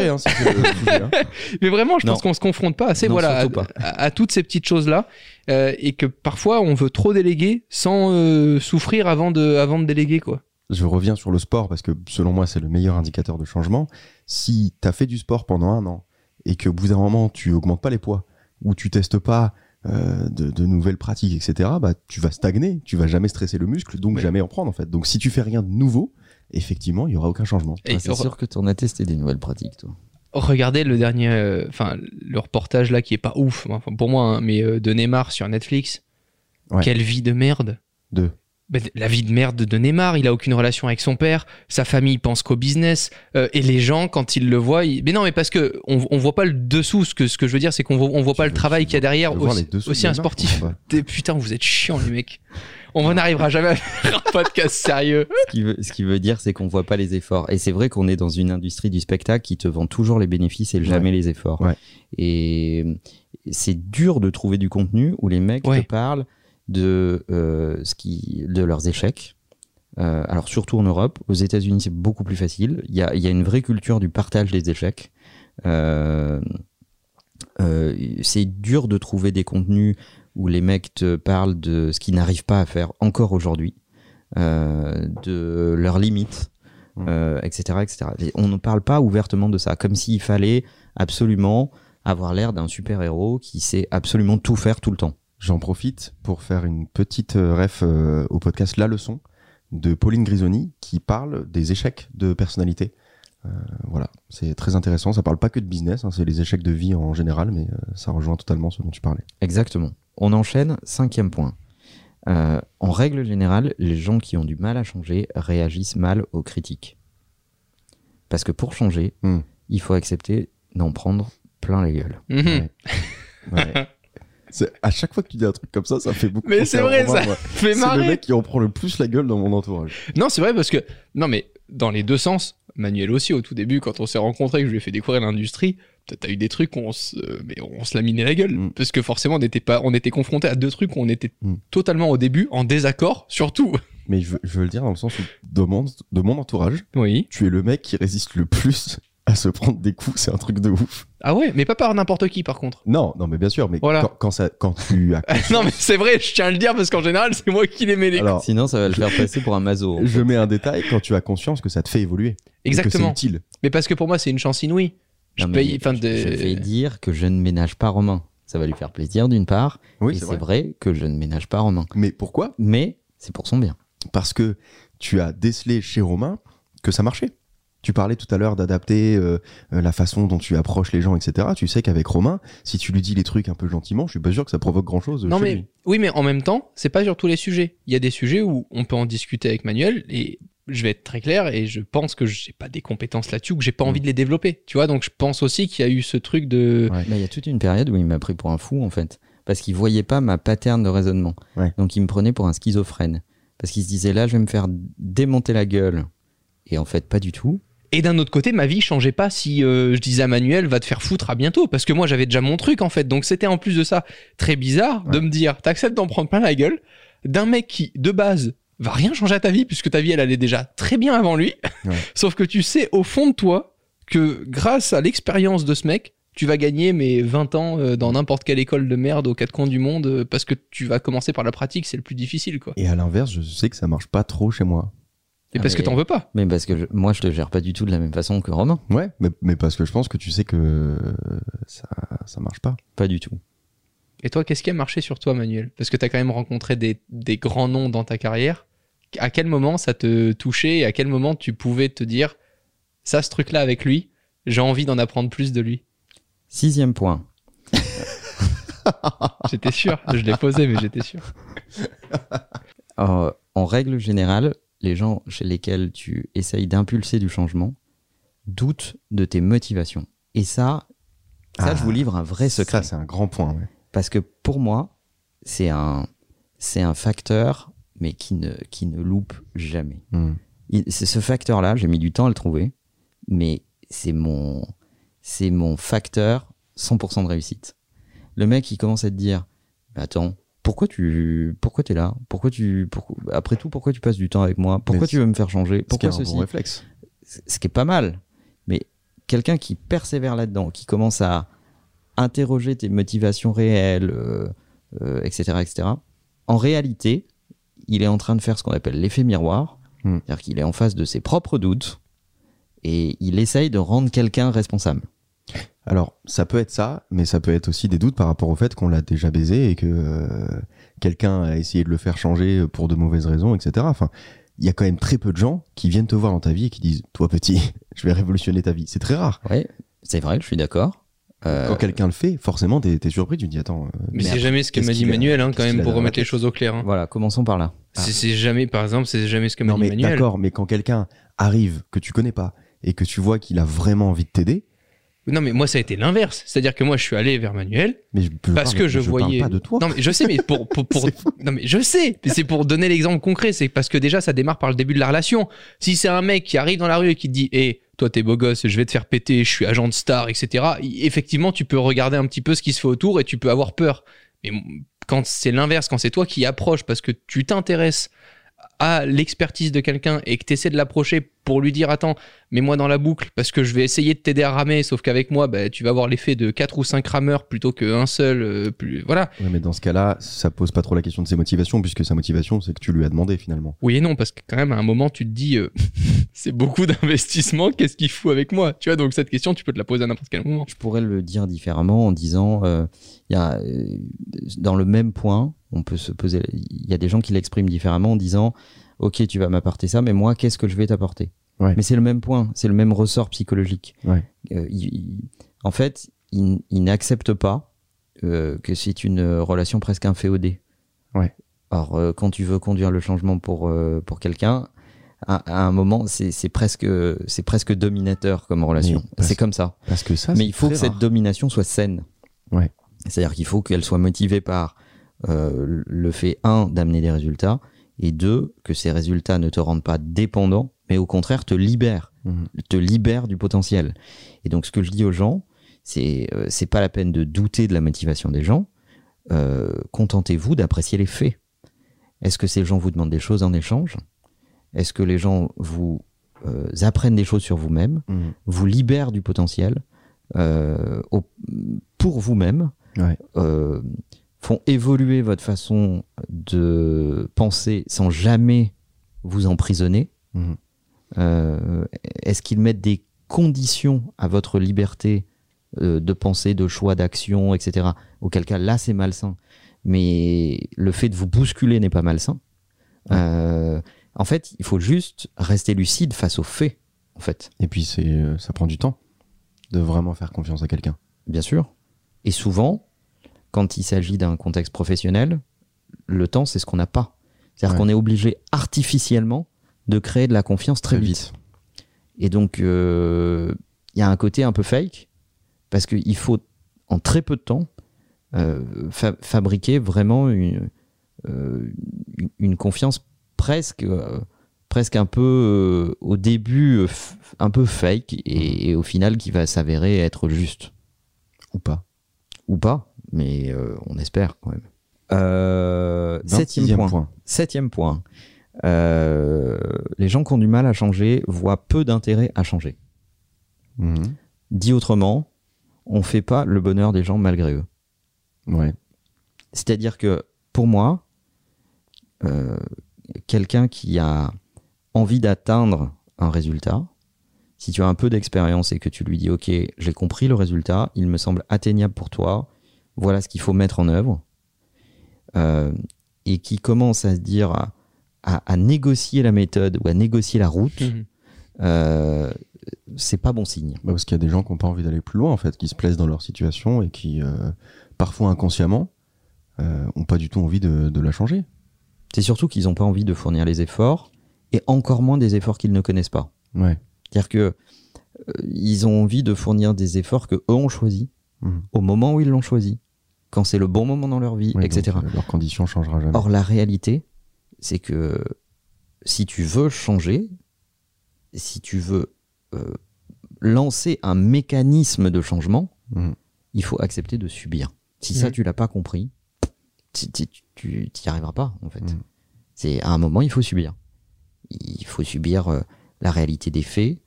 mais vraiment, je pense qu'on se confronte pas assez à toutes ces petites choses-là, et que parfois on veut trop déléguer sans souffrir avant de déléguer, quoi. Je reviens sur le sport parce que selon moi c'est le meilleur indicateur de changement. Si tu as fait du sport pendant 1 an et qu'au bout d'un moment tu augmentes pas les poids ou tu testes pas de nouvelles pratiques, etc., tu vas stagner, tu vas jamais stresser le muscle, donc jamais en prendre en fait. Donc si tu fais rien de nouveau, effectivement il y aura aucun changement. Et c'est sûr que tu en as testé des nouvelles pratiques, toi. Regardez le dernier, le reportage là qui est pas ouf, pour moi, mais de Neymar sur Netflix. Ouais. Quelle vie de merde. La vie de merde de Neymar, il a aucune relation avec son père, sa famille pense qu'au business, et les gens quand ils le voient, mais non, mais parce que on voit pas le dessous. Ce que je veux dire, c'est qu'on voit pas le travail qu'il y a derrière aussi un sportif. Putain, vous êtes chiants les mecs. On n'arrivera jamais à faire un podcast sérieux. Ce qui veut dire, c'est qu'on voit pas les efforts. Et c'est vrai qu'on est dans une industrie du spectacle qui te vend toujours les bénéfices et jamais les efforts. Ouais. Et c'est dur de trouver du contenu où les mecs te parlent de leurs échecs. Alors surtout en Europe, aux États-Unis c'est beaucoup plus facile. Il y a une vraie culture du partage des échecs. C'est dur de trouver des contenus où les mecs te parlent de ce qu'ils n'arrivent pas à faire encore aujourd'hui, de leurs limites, etc., etc. Et on ne parle pas ouvertement de ça, comme s'il fallait absolument avoir l'air d'un super-héros qui sait absolument tout faire tout le temps. J'en profite pour faire une petite ref au podcast La Leçon de Pauline Grisoni qui parle des échecs de personnalité. Voilà, c'est très intéressant. Ça parle pas que de business, c'est les échecs de vie en général, mais ça rejoint totalement ce dont tu parlais. Exactement. On enchaîne, 5e point. En règle générale, les gens qui ont du mal à changer réagissent mal aux critiques. Parce que pour changer, il faut accepter d'en prendre plein les gueules. Ouais. À chaque fois que tu dis un truc comme ça fait beaucoup. Mais c'est vrai, ça fait marrer. C'est le mec qui en prend le plus la gueule dans mon entourage. Non, c'est vrai parce que... Non, mais dans les deux sens, Manuel aussi, au tout début, quand on s'est rencontrés, que je lui ai fait découvrir l'industrie, t'as eu des trucs où on se laminait la gueule. Parce que forcément, on était confrontés à 2 trucs où on était totalement au début en désaccord, surtout. Mais je veux le dire dans le sens où, de mon entourage, tu es le mec qui résiste le plus à se prendre des coups, c'est un truc de ouf. Ah ouais, mais pas par n'importe qui par contre. Non, mais bien sûr, mais voilà. quand tu as conscience... Non mais c'est vrai, je tiens à le dire parce qu'en général c'est moi qui les mets les coups. Sinon ça va le faire passer pour un maso. Je mets un détail quand tu as conscience que ça te fait évoluer. Exactement. Que c'est utile. Mais parce que pour moi c'est une chance inouïe. Je vais dire que je ne ménage pas Romain. Ça va lui faire plaisir d'une part. Oui, et c'est vrai que je ne ménage pas Romain. Mais pourquoi ? Mais c'est pour son bien. Parce que tu as décelé chez Romain que ça marchait. Tu parlais tout à l'heure d'adapter la façon dont tu approches les gens, etc. Tu sais qu'avec Romain, si tu lui dis les trucs un peu gentiment, je suis pas sûr que ça provoque grand-chose Non, chez mais lui. oui, mais en même temps, c'est pas sur tous les sujets. Il y a des sujets où on peut en discuter avec Manuel et je vais être très clair et je pense que j'ai pas des compétences là-dessus ou que j'ai pas envie de les développer. Tu vois, donc je pense aussi qu'il y a eu ce truc de. Ouais. Mais il y a toute une période où il m'a pris pour un fou en fait, parce qu'il voyait pas ma pattern de raisonnement. Ouais. Donc il me prenait pour un schizophrène, parce qu'il se disait là je vais me faire démonter la gueule, et en fait pas du tout. Et d'un autre côté, ma vie changeait pas si je disais à Manuel va te faire foutre à bientôt, parce que moi j'avais déjà mon truc en fait. Donc c'était en plus de ça très bizarre de me dire t'acceptes d'en prendre plein la gueule d'un mec qui de base va rien changer à ta vie puisque ta vie elle allait déjà très bien avant lui. Ouais. Sauf que tu sais au fond de toi que grâce à l'expérience de ce mec, tu vas gagner mes 20 ans dans n'importe quelle école de merde aux quatre coins du monde parce que tu vas commencer par la pratique, c'est le plus difficile quoi. Et à l'inverse, je sais que ça marche pas trop chez moi. Et parce que t'en veux pas. Mais parce que moi je le gère pas du tout de la même façon que Romain. Ouais, mais parce que je pense que tu sais que ça marche pas. Pas du tout. Et toi, qu'est-ce qui a marché sur toi, Manuel? Parce que t'as quand même rencontré des grands noms dans ta carrière. À quel moment ça te touchait et à quel moment tu pouvais te dire ça, ce truc-là avec lui, j'ai envie d'en apprendre plus de lui? 6e point. J'étais sûr, je l'ai posé, mais j'étais sûr. En règle générale, les gens chez lesquels tu essayes d'impulser du changement doutent de tes motivations. Et ça je vous livre un vrai secret. Ça, c'est un grand point. Ouais. Parce que pour moi, c'est un facteur, mais qui ne loupe jamais. C'est ce facteur-là, j'ai mis du temps à le trouver, mais c'est mon facteur 100% de réussite. Le mec, il commence à te dire, attends, pourquoi t'es là? Après tout, pourquoi tu passes du temps avec moi? Pourquoi tu veux me faire changer? Pourquoi c'est un ceci? bon réflexe. Ce qui est pas mal. Mais quelqu'un qui persévère là-dedans, qui commence à interroger tes motivations réelles, etc., etc., en réalité, il est en train de faire ce qu'on appelle l'effet miroir. C'est-à-dire qu'il est en face de ses propres doutes et il essaye de rendre quelqu'un responsable. Alors, ça peut être ça, mais ça peut être aussi des doutes par rapport au fait qu'on l'a déjà baisé et que quelqu'un a essayé de le faire changer pour de mauvaises raisons, etc. Enfin, il y a quand même très peu de gens qui viennent te voir dans ta vie et qui disent « Toi, petit, je vais révolutionner ta vie ». C'est très rare. Ouais, c'est vrai, je suis d'accord. Quand quelqu'un le fait, forcément, t'es surpris, tu te dis « Attends... Mais c'est jamais ce que m'a dit Manuel, quand même, pour remettre les choses au clair. Hein. Voilà, commençons par là. C'est jamais, par exemple, c'est jamais ce que m'a dit Manuel. D'accord, mais quand quelqu'un arrive, que tu connais pas, et que tu vois qu'il a vraiment envie de t'aider... Non, mais moi, ça a été l'inverse. C'est-à-dire que moi, je suis allé vers Manuel parce que je voyais. Parle pas de toi. Non, mais je sais, mais non, mais je sais. Mais c'est pour donner l'exemple concret. C'est parce que déjà, ça démarre par le début de la relation. Si c'est un mec qui arrive dans la rue et qui te dit, toi, t'es beau gosse, je vais te faire péter, je suis agent de star, etc. Effectivement, tu peux regarder un petit peu ce qui se fait autour et tu peux avoir peur. Mais quand c'est l'inverse, quand c'est toi qui approches parce que tu t'intéresses à l'expertise de quelqu'un et que tu essaies de l'approcher pour lui dire attends, mets-moi dans la boucle parce que je vais essayer de t'aider à ramer, sauf qu'avec moi tu vas avoir l'effet de 4 ou 5 rameurs plutôt qu'un seul, voilà. Ouais, mais dans ce cas-là, ça pose pas trop la question de ses motivations puisque sa motivation c'est que tu lui as demandé finalement. Oui et non, parce que quand même à un moment tu te dis c'est beaucoup d'investissement, qu'est-ce qu'il fout avec moi, tu vois, donc cette question tu peux te la poser à n'importe quel moment. Je pourrais le dire différemment en disant y a, dans le même point on peut se poser, il y a des gens qui l'expriment différemment en disant ok, tu vas m'apporter ça, mais moi, qu'est-ce que je vais t'apporter? Ouais. Mais c'est le même point, c'est le même ressort psychologique. Ouais. En fait, il n'accepte pas que c'est une relation presque inféodée. Ouais. Or, quand tu veux conduire le changement pour quelqu'un, à un moment, c'est presque dominateur comme relation. Oui, c'est comme ça. Parce que ça, mais il faut que cette domination soit saine. Ouais. C'est-à-dire qu'il faut qu'elle soit motivée par le fait, 1, d'amener des résultats, et 2, que ces résultats ne te rendent pas dépendant, mais au contraire te libèrent, te libèrent du potentiel. Et donc ce que je dis aux gens, c'est pas la peine de douter de la motivation des gens, contentez-vous d'apprécier les faits. Est-ce que ces gens vous demandent des choses en échange? Est-ce que les gens vous apprennent des choses sur vous-même, vous libèrent du potentiel pour vous-même, font évoluer votre façon de penser sans jamais vous emprisonner? Est-ce qu'ils mettent des conditions à votre liberté de pensée, de choix, d'action, etc. Auquel cas, là, c'est malsain. Mais le fait de vous bousculer n'est pas malsain. En fait, il faut juste rester lucide face aux faits. en fait. Et puis ça prend du temps de vraiment faire confiance à quelqu'un. Bien sûr. Et souvent, quand il s'agit d'un contexte professionnel, le temps, c'est ce qu'on n'a pas. C'est-à-dire qu'on est obligé artificiellement de créer de la confiance très vite. Et donc, il y a un côté un peu fake, parce qu'il faut, en très peu de temps, fabriquer vraiment une confiance presque un peu, au début, un peu fake, et au final, qui va s'avérer être juste. Ou pas. Ou pas, mais on espère quand même. Septième point. Les gens qui ont du mal à changer voient peu d'intérêt à changer. Dit autrement, on fait pas le bonheur des gens malgré eux. Ouais. C'est-à-dire que pour moi, quelqu'un qui a envie d'atteindre un résultat, si tu as un peu d'expérience et que tu lui dis ok, j'ai compris le résultat, il me semble atteignable pour toi, voilà ce qu'il faut mettre en œuvre, et qui commence à se dire à négocier la méthode ou à négocier la route, c'est pas bon signe. Parce qu'il y a des gens qui n'ont pas envie d'aller plus loin, en fait, qui se plaisent dans leur situation et qui, parfois inconsciemment, n'ont pas du tout envie de la changer. C'est surtout qu'ils n'ont pas envie de fournir les efforts, et encore moins des efforts qu'ils ne connaissent pas. Ouais. C'est-à-dire que ils ont envie de fournir des efforts que eux ont choisis, au moment où ils l'ont choisi, quand c'est le bon moment dans leur vie, etc. Donc, leur condition ne changera jamais. Or, la réalité, c'est que si tu veux changer, si tu veux lancer un mécanisme de changement, il faut accepter de subir. Si ça, tu l'as pas compris, tu n'y arriveras pas, en fait. C'est, à un moment, il faut subir. Il faut subir la réalité des faits,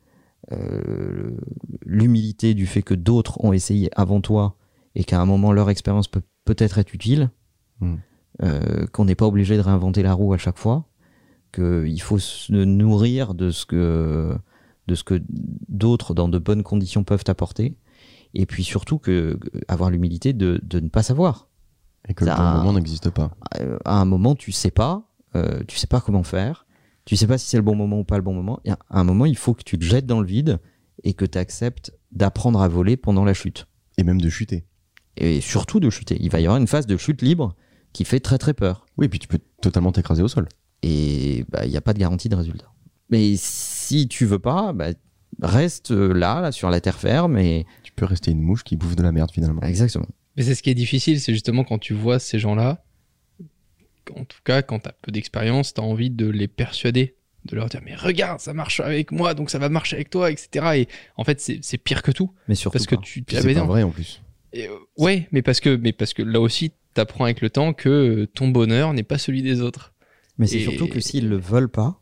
l'humilité du fait que d'autres ont essayé avant toi et qu'à un moment, leur expérience peut peut-être être utile, qu'on n'est pas obligé de réinventer la roue à chaque fois, qu'il faut se nourrir de ce que d'autres, dans de bonnes conditions, peuvent apporter, et puis surtout avoir l'humilité de ne pas savoir. Et que le bon moment n'existe pas. À un moment, tu sais pas comment faire, tu sais pas si c'est le bon moment ou pas le bon moment, et à un moment, il faut que tu te jettes dans le vide et que tu acceptes d'apprendre à voler pendant la chute. Et même de chuter. Et surtout de chuter. Il va y avoir une phase de chute libre qui fait très très peur. Oui, puis tu peux totalement t'écraser au sol. Et il n'y a pas de garantie de résultat. Mais si tu veux pas, reste là, sur la terre ferme. Et tu peux rester une mouche qui bouffe de la merde finalement. Exactement. Mais c'est ce qui est difficile, c'est justement quand tu vois ces gens-là, en tout cas quand tu as peu d'expérience, tu as envie de les persuader, de leur dire mais regarde, ça marche avec moi, donc ça va marcher avec toi, etc. Et en fait, c'est pire que tout. Mais surtout parce que tu c'est pas vrai en plus. Ouais, mais parce que là aussi, tu apprends avec le temps que ton bonheur n'est pas celui des autres. Mais c'est surtout que s'ils le veulent pas,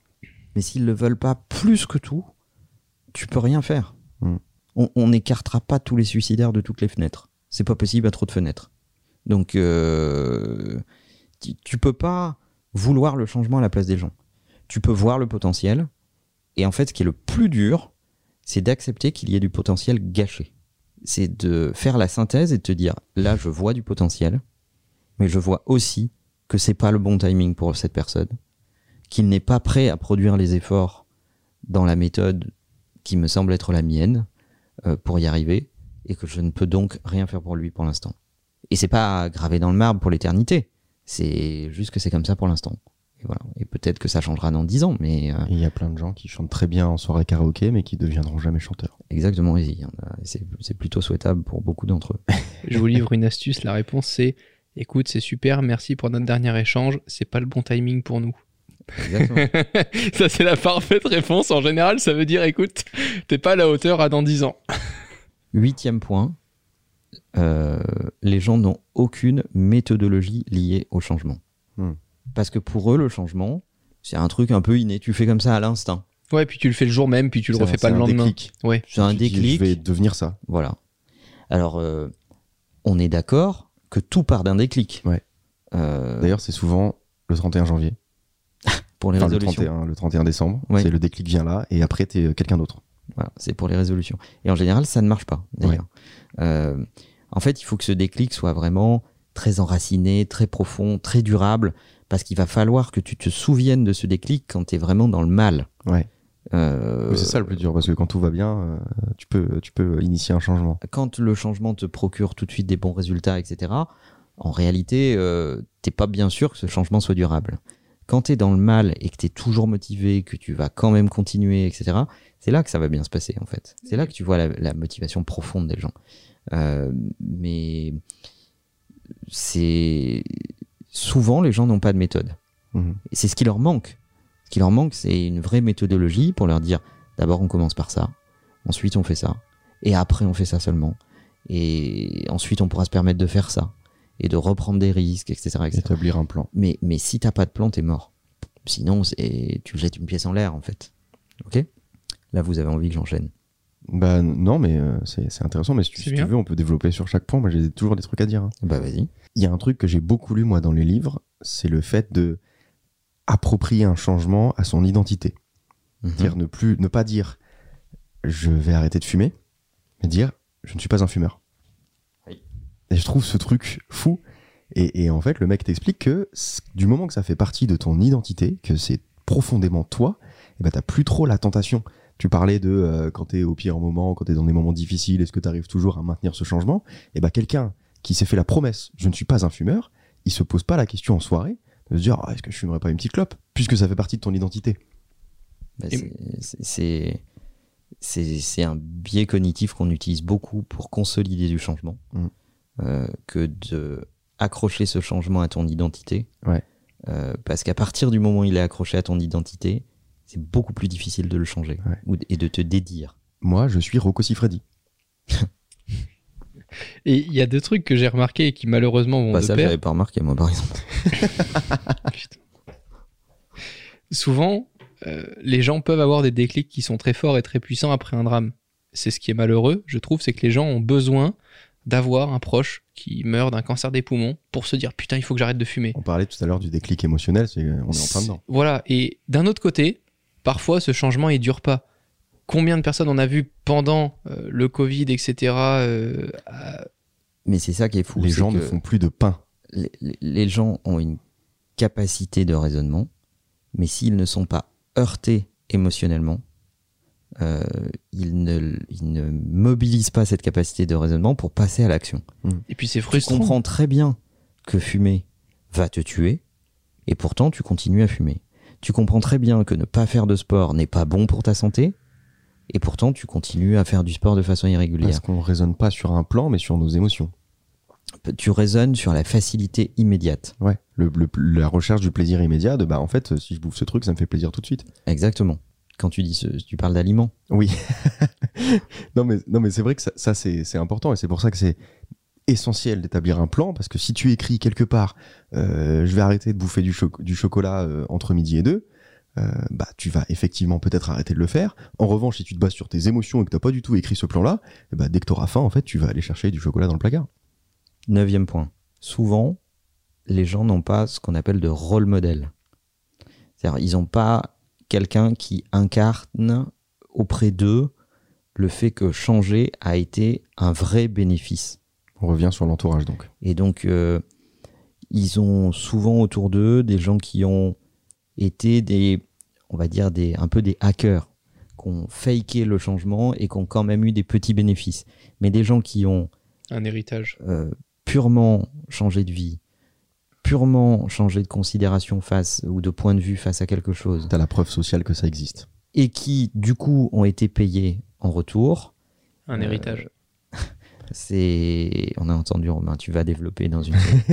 plus que tout, tu peux rien faire. On n'écartera pas tous les suicidaires de toutes les fenêtres. C'est pas possible à trop de fenêtres. Donc, tu peux pas vouloir le changement à la place des gens. Tu peux voir le potentiel. Et en fait, ce qui est le plus dur, c'est d'accepter qu'il y ait du potentiel gâché. C'est de faire la synthèse et de te dire, là, je vois du potentiel, mais je vois aussi que c'est pas le bon timing pour cette personne, qu'il n'est pas prêt à produire les efforts dans la méthode qui me semble être la mienne pour y arriver, et que je ne peux donc rien faire pour lui pour l'instant. Et c'est pas gravé dans le marbre pour l'éternité, c'est juste que c'est comme ça pour l'instant. Et voilà. Et peut-être que ça changera dans 10 ans, mais... Il y a plein de gens qui chantent très bien en soirée karaoké, mais qui deviendront jamais chanteurs. Exactement, c'est plutôt souhaitable pour beaucoup d'entre eux. Je vous livre une astuce, la réponse c'est « Écoute, c'est super, merci pour notre dernier échange, c'est pas le bon timing pour nous. » Exactement. Ça, c'est la parfaite réponse. En général, ça veut dire « Écoute, t'es pas à la hauteur à dans 10 ans. » 8e point, les gens n'ont aucune méthodologie liée au changement. Parce que pour eux, le changement, c'est un truc un peu inné. Tu fais comme ça à l'instinct. Ouais, puis tu le fais le jour même, puis tu le refais pas le lendemain. Déclic. Ouais. C'est un déclic. Je vais devenir ça. Voilà. Alors, on est d'accord que tout part d'un déclic. Ouais. D'ailleurs, c'est souvent le 31 janvier. Pour les résolutions. Le 31 décembre. Ouais. C'est le déclic vient là, et après, t'es quelqu'un d'autre. Voilà, c'est pour les résolutions. Et en général, ça ne marche pas, d'ailleurs. Ouais. En fait, il faut que ce déclic soit vraiment très enraciné, très profond, très durable, parce qu'il va falloir que tu te souviennes de ce déclic quand tu es vraiment dans le mal. Ouais. Oui, c'est ça le plus dur, parce que quand tout va bien, tu peux initier un changement. Quand le changement te procure tout de suite des bons résultats, etc., en réalité, t'es pas bien sûr que ce changement soit durable. Quand t'es dans le mal et que t'es toujours motivé, que tu vas quand même continuer, etc., c'est là que ça va bien se passer, en fait. C'est là que tu vois la motivation profonde des gens. Mais c'est... Souvent, les gens n'ont pas de méthode. Et c'est ce qui leur manque. Ce qui leur manque, c'est une vraie méthodologie pour leur dire, d'abord on commence par ça, ensuite on fait ça, et après on fait ça seulement, et ensuite on pourra se permettre de faire ça, et de reprendre des risques, etc. Établir un plan. Mais si t'as pas de plan, t'es mort. Sinon, tu jettes une pièce en l'air, en fait. Ok ? Là, vous avez envie que j'enchaîne. Bah non, mais c'est intéressant, mais si tu veux, on peut développer sur chaque point. Moi, j'ai toujours des trucs à dire. Hein. Bah vas-y. Il y a un truc que j'ai beaucoup lu, moi, dans les livres, c'est le fait de approprier un changement à son identité. Dire ne pas dire je vais arrêter de fumer, mais dire je ne suis pas un fumeur. Oui. Et je trouve ce truc fou. Et en fait, le mec t'explique que du moment que ça fait partie de ton identité, que c'est profondément toi, et ben t'as plus trop la tentation. Tu parlais de quand t'es au pire moment, quand t'es dans des moments difficiles, est-ce que t'arrives toujours à maintenir ce changement ? Et ben quelqu'un qui s'est fait la promesse je ne suis pas un fumeur, il se pose pas la question en soirée de se dire est-ce que je fumerais pas une petite clope, puisque ça fait partie de ton identité. Bah, c'est un biais cognitif qu'on utilise beaucoup pour consolider du changement, que de accrocher ce changement à ton identité. Ouais. Parce qu'à partir du moment où il est accroché à ton identité, c'est beaucoup plus difficile de le changer et de te dédire. Moi, je suis Rocco Siffredi. Et il y a deux trucs que j'ai remarqués et qui malheureusement vont de ça, pair. j'avais pas remarqué, moi, par exemple. Souvent, les gens peuvent avoir des déclics qui sont très forts et très puissants après un drame. C'est ce qui est malheureux, je trouve, c'est que les gens ont besoin d'avoir un proche qui meurt d'un cancer des poumons pour se dire putain, il faut que j'arrête de fumer. On parlait tout à l'heure du déclic émotionnel, on est en plein dedans. Voilà, et d'un autre côté, parfois ce changement il dure pas. Combien de personnes on a vu pendant le Covid, etc. Mais c'est ça qui est fou. Les gens ne font plus de pain. Les gens ont une capacité de raisonnement, mais s'ils ne sont pas heurtés émotionnellement, ils ne mobilisent pas cette capacité de raisonnement pour passer à l'action. Et puis c'est frustrant. Tu comprends très bien que fumer va te tuer, et pourtant tu continues à fumer. Tu comprends très bien que ne pas faire de sport n'est pas bon pour ta santé, et pourtant tu continues à faire du sport de façon irrégulière. Parce qu'on raisonne pas sur un plan, mais sur nos émotions. Tu raisonnes sur la facilité immédiate. Ouais, la recherche du plaisir immédiat, en fait, si je bouffe ce truc, ça me fait plaisir tout de suite. Exactement. Quand tu tu parles d'aliments. Oui. non mais c'est vrai que ça c'est important, et c'est pour ça que c'est essentiel d'établir un plan, parce que si tu écris quelque part je vais arrêter de bouffer du chocolat entre midi et 2, tu vas effectivement peut-être arrêter de le faire. En revanche, si tu te bases sur tes émotions et que t'as pas du tout écrit ce plan-là, dès que t'auras faim, en fait, tu vas aller chercher du chocolat dans le placard. 9e point. Souvent, les gens n'ont pas ce qu'on appelle de rôle modèle. C'est-à-dire, ils n'ont pas quelqu'un qui incarne auprès d'eux le fait que changer a été un vrai bénéfice. On revient sur l'entourage, donc. Et donc, ils ont souvent autour d'eux des gens qui ont été on va dire un peu des hackers, qui ont faké le changement et qui ont quand même eu des petits bénéfices. Mais des gens qui ont un héritage purement changé de vie, purement changé de considération ou de point de vue face à quelque chose. T'as la preuve sociale que ça existe. Et qui, du coup, ont été payés en retour. Un héritage. On a entendu, Romain, tu vas développer dans une...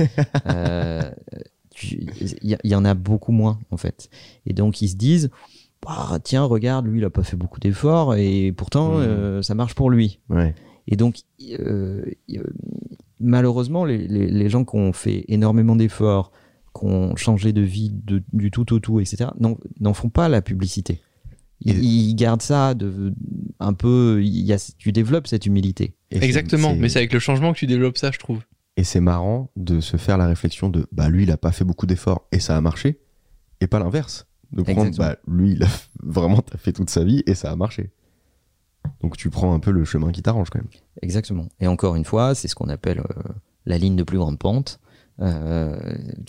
Il y en a beaucoup moins, en fait. Et donc, ils se disent, tiens, regarde, lui, il a pas fait beaucoup d'efforts, et pourtant, ça marche pour lui. Ouais. Et donc, malheureusement, les gens qui ont fait énormément d'efforts, qui ont changé de vie du tout au tout, etc., n'en font pas la publicité. Ils gardent ça un peu... tu développes cette humilité. Exactement, mais c'est avec le changement que tu développes ça, je trouve. Et c'est marrant de se faire la réflexion de lui, il a pas fait beaucoup d'efforts et ça a marché, et pas l'inverse. De prendre, lui, il a vraiment fait toute sa vie et ça a marché. Donc tu prends un peu le chemin qui t'arrange quand même. Exactement. Et encore une fois, c'est ce qu'on appelle la ligne de plus grande pente.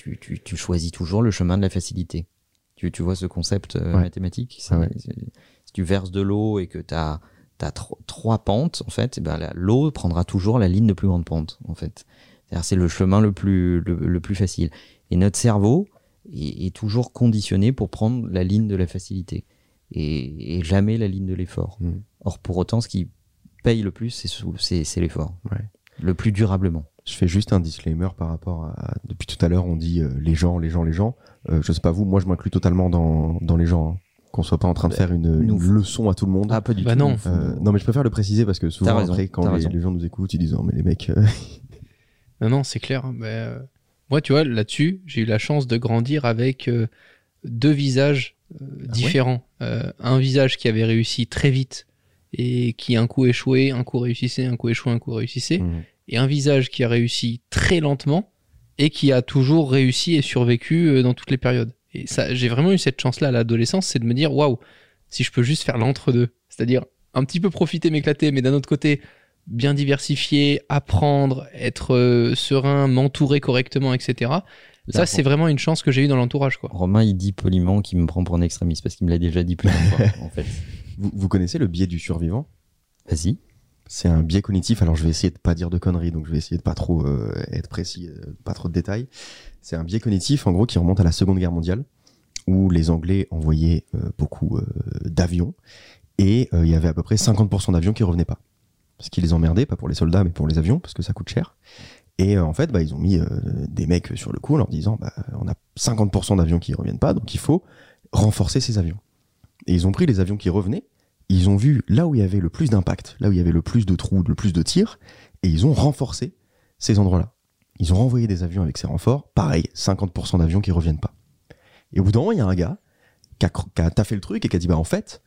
Tu choisis toujours le chemin de la facilité. Tu vois ce concept mathématique ? Si tu verses de l'eau et que t'as 3 pentes, en fait, l'eau prendra toujours la ligne de plus grande pente, en fait. C'est-à-dire, c'est le chemin le plus facile. Et notre cerveau est toujours conditionné pour prendre la ligne de la facilité et jamais la ligne de l'effort. Or, pour autant, ce qui paye le plus, c'est l'effort. Ouais. Le plus durablement. Je fais juste un disclaimer par rapport à... Depuis tout à l'heure, on dit les gens. Je sais pas vous, moi je m'inclus totalement dans les gens. Hein. Qu'on soit pas en train de faire une leçon à tout le monde. Ah, pas du tout. Non. Non, mais je préfère le préciser parce que souvent, après, quand les gens nous écoutent, ils disent « Oh, mais les mecs... Non, c'est clair. Moi, tu vois, là-dessus, j'ai eu la chance de grandir avec 2 visages différents. Un visage qui avait réussi très vite et qui un coup échoué, un coup réussissait, un coup échoué, un coup réussissait. Et un visage qui a réussi très lentement et qui a toujours réussi et survécu dans toutes les périodes. Et ça, j'ai vraiment eu cette chance-là à l'adolescence, c'est de me dire, waouh, si je peux juste faire l'entre-deux, c'est-à-dire un petit peu profiter, m'éclater, mais d'un autre côté, bien diversifier, apprendre, être serein, m'entourer correctement, etc. Ça, c'est vraiment une chance que j'ai eue dans l'entourage, quoi. Romain, il dit poliment qu'il me prend pour un extrémiste parce qu'il me l'a déjà dit plusieurs fois, en fait. Vous connaissez le biais du survivant ? Vas-y. C'est un biais cognitif, alors je vais essayer de pas dire de conneries, donc je vais essayer de pas trop être précis, pas trop de détails. C'est un biais cognitif, en gros, qui remonte à la Seconde Guerre mondiale, où les Anglais envoyaient beaucoup d'avions, et il y avait à peu près 50% d'avions qui revenaient pas. Parce qu'ils les emmerdaient, pas pour les soldats, mais pour les avions, parce que ça coûte cher. Et en fait, ils ont mis des mecs sur le coup en leur disant, on a 50% d'avions qui reviennent pas, donc il faut renforcer ces avions. Et ils ont pris les avions qui revenaient, ils ont vu là où il y avait le plus d'impact, là où il y avait le plus de trous, le plus de tirs, et ils ont renforcé ces endroits-là. Ils ont renvoyé des avions avec ces renforts, pareil, 50% d'avions qui reviennent pas. Et au bout d'un moment, il y a un gars qui a taffé le truc et qui a dit, en fait,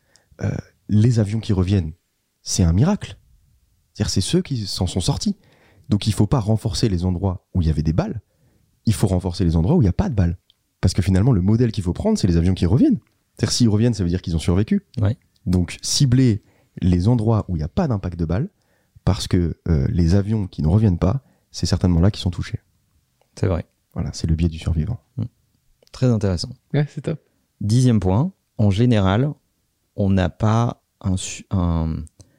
les avions qui reviennent, c'est un miracle. C'est-à-dire, c'est ceux qui s'en sont sortis. Donc il faut pas renforcer les endroits où il y avait des balles, il faut renforcer les endroits où il n'y a pas de balles. Parce que finalement, le modèle qu'il faut prendre, c'est les avions qui reviennent. C'est-à-dire, s'ils reviennent, ça veut dire qu'ils ont survécu. Ouais. Donc, cibler les endroits où il n'y a pas d'impact de balles, parce que les avions qui ne reviennent pas, c'est certainement là qu'ils sont touchés. C'est vrai. Voilà, c'est le biais du survivant. Très intéressant. Ouais, c'est top. 10e point, en général, on n'a pas un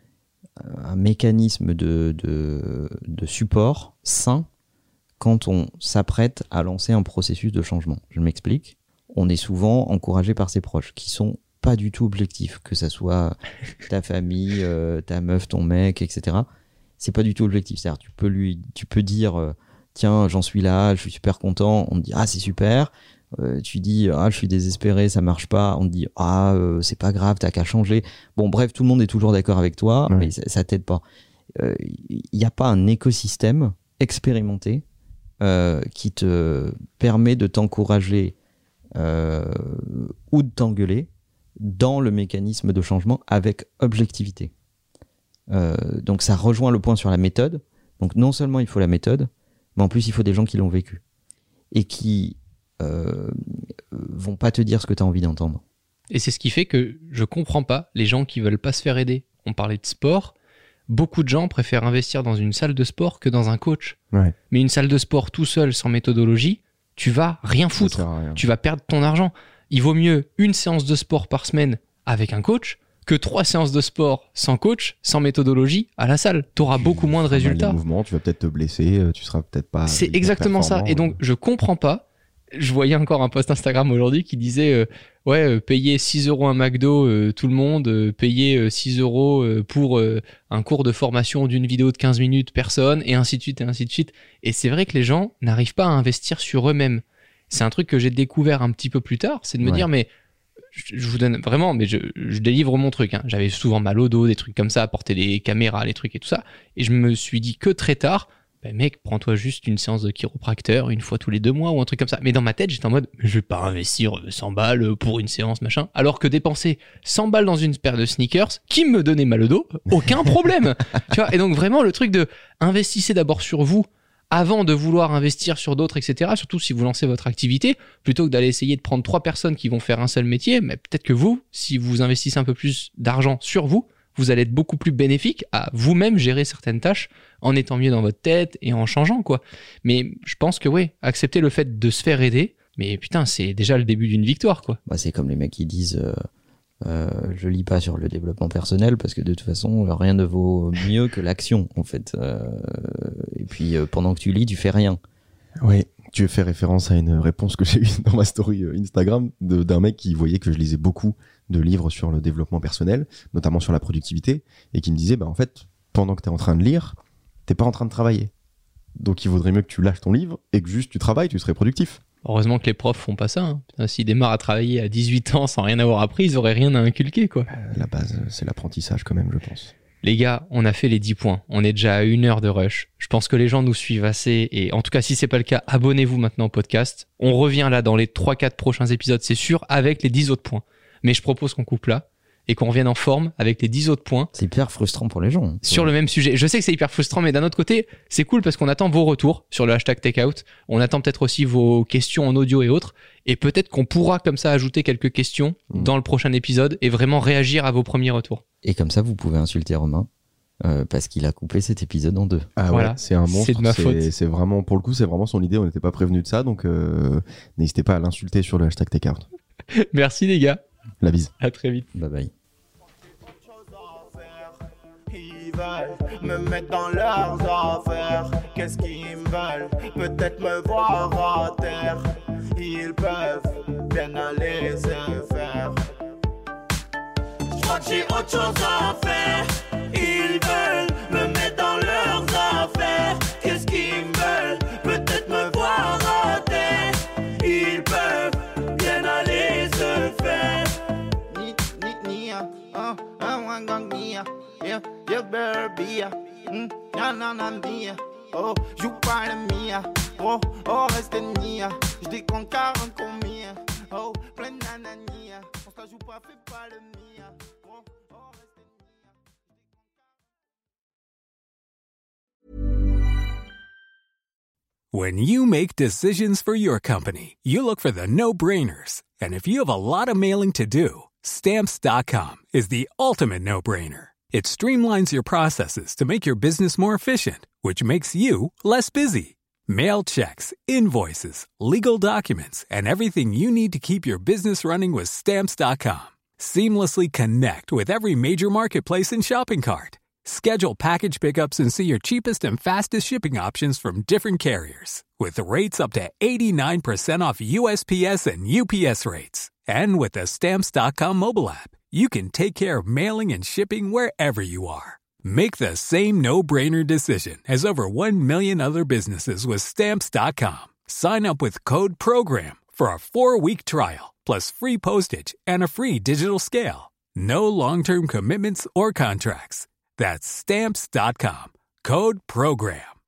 mécanisme de support sain quand on s'apprête à lancer un processus de changement. Je m'explique. On est souvent encouragé par ses proches, qui sont pas du tout objectif, que ça soit ta famille, ta meuf, ton mec, etc. C'est pas du tout objectif. C'est-à-dire, tu peux dire, tiens, j'en suis là, je suis super content. On te dit, ah, c'est super. Tu dis, ah, je suis désespéré, ça marche pas. On te dit, ah, c'est pas grave, t'as qu'à changer. Bon, bref, tout le monde est toujours d'accord avec toi, mais ça t'aide pas. Il n'y a pas un écosystème expérimenté qui te permet de t'encourager ou de t'engueuler dans le mécanisme de changement avec objectivité. Donc ça rejoint le point sur la méthode. Donc non seulement il faut la méthode, mais en plus il faut des gens qui l'ont vécu et qui vont pas te dire ce que tu as envie d'entendre. Et c'est ce qui fait que je comprends pas les gens qui veulent pas se faire aider. On parlait de sport, beaucoup de gens préfèrent investir dans une salle de sport que dans un coach. Ouais. Mais une salle de sport tout seul, sans méthodologie, tu vas rien foutre. Ça sert à rien. Tu vas perdre ton argent. Il vaut mieux une séance de sport par semaine avec un coach que 3 séances de sport sans coach, sans méthodologie, à la salle. Tu auras beaucoup moins de résultats. Les mouvements, tu vas peut-être te blesser, tu seras peut-être pas... C'est exactement ça. Et donc, je comprends pas. Je voyais encore un post Instagram aujourd'hui qui disait payer 6 € un McDo, tout le monde, payer 6 € pour un cours de formation d'une vidéo de 15 minutes, personne, et ainsi de suite, et ainsi de suite. Et c'est vrai que les gens n'arrivent pas à investir sur eux-mêmes. C'est un truc que j'ai découvert un petit peu plus tard, c'est de me dire, mais je vous donne vraiment, mais je délivre mon truc. Hein. J'avais souvent mal au dos, des trucs comme ça, porter des caméras, les trucs et tout ça. Et je me suis dit que très tard, mec, prends-toi juste une séance de chiropracteur une fois tous les 2 mois ou un truc comme ça. Mais dans ma tête, j'étais en mode, je vais pas investir 100 balles pour une séance, machin. Alors que dépenser 100 balles dans une paire de sneakers qui me donnait mal au dos, aucun problème. Tu vois. Et donc vraiment, le truc de investissez d'abord sur vous avant de vouloir investir sur d'autres, etc. Surtout si vous lancez votre activité, plutôt que d'aller essayer de prendre 3 personnes qui vont faire un seul métier, mais peut-être que vous, si vous investissez un peu plus d'argent sur vous, vous allez être beaucoup plus bénéfique à vous-même gérer certaines tâches en étant mieux dans votre tête et en changeant, quoi. Mais je pense que accepter le fait de se faire aider, mais putain, c'est déjà le début d'une victoire, quoi. C'est comme les mecs qui disent Je lis pas sur le développement personnel parce que de toute façon, rien ne vaut mieux que l'action, en fait. Et puis, pendant que tu lis, tu fais rien. Oui, tu fais référence à une réponse que j'ai eue dans ma story Instagram d'un mec qui voyait que je lisais beaucoup de livres sur le développement personnel, notamment sur la productivité, et qui me disait, en fait, pendant que t'es en train de lire, t'es pas en train de travailler. Donc il vaudrait mieux que tu lâches ton livre et que juste tu travailles, tu serais productif. Heureusement que les profs font pas ça. Hein. Putain, s'ils démarrent à travailler à 18 ans sans rien avoir appris, ils auraient rien à inculquer, quoi. La base, c'est l'apprentissage quand même, je pense. Les gars, on a fait les 10 points. On est déjà à 1 heure de rush. Je pense que les gens nous suivent assez. Et en tout cas, si c'est pas le cas, abonnez-vous maintenant au podcast. On revient là dans les 3-4 prochains épisodes, c'est sûr, avec les 10 autres points. Mais je propose qu'on coupe là et qu'on revienne en forme avec les 10 autres points. C'est hyper frustrant pour les gens. Sur le même sujet. Je sais que c'est hyper frustrant, mais d'un autre côté, c'est cool parce qu'on attend vos retours sur le hashtag Takeout. On attend peut-être aussi vos questions en audio et autres. Et peut-être qu'on pourra comme ça ajouter quelques questions dans le prochain épisode et vraiment réagir à vos premiers retours. Et comme ça, vous pouvez insulter Romain parce qu'il a coupé cet épisode en 2. Ah voilà, ouais, c'est un monstre. C'est de ma faute. C'est vraiment, pour le coup, c'est vraiment son idée. On n'était pas prévenu de ça, donc n'hésitez pas à l'insulter sur le hashtag Takeout. Merci les gars. La bise. À très vite. Bye bye. Ils veulent me mettre dans leurs affaires. Qu'est-ce qu'ils me veulent? Peut-être me voir à terre. Ils peuvent bien aller se faire. Je crois que j'ai autre chose à faire. Ils veulent me mettre dans leurs affaires. Qu'est-ce qu'ils me veulent? Peut-être me voir à terre. Ils peuvent bien aller se faire. You better be oh, joue pas la mia. Oh, reste nia. J'décompte 40 combien. Oh, plein d'anania. On se la joue pas, fais pas le mia. Oh, reste nia. When you make decisions for your company, you look for the no-brainers. And if you have a lot of mailing to do, Stamps.com is the ultimate no-brainer. It streamlines your processes to make your business more efficient, which makes you less busy. Mail checks, invoices, legal documents, and everything you need to keep your business running with Stamps.com. Seamlessly connect with every major marketplace and shopping cart. Schedule package pickups and see your cheapest and fastest shipping options from different carriers. With rates up to 89% off USPS and UPS rates. And with the Stamps.com mobile app, you can take care of mailing and shipping wherever you are. Make the same no-brainer decision as over 1 million other businesses with Stamps.com. Sign up with code PROGRAM for a 4-week trial, plus free postage and a free digital scale. No long-term commitments or contracts. That's Stamps.com. Code PROGRAM.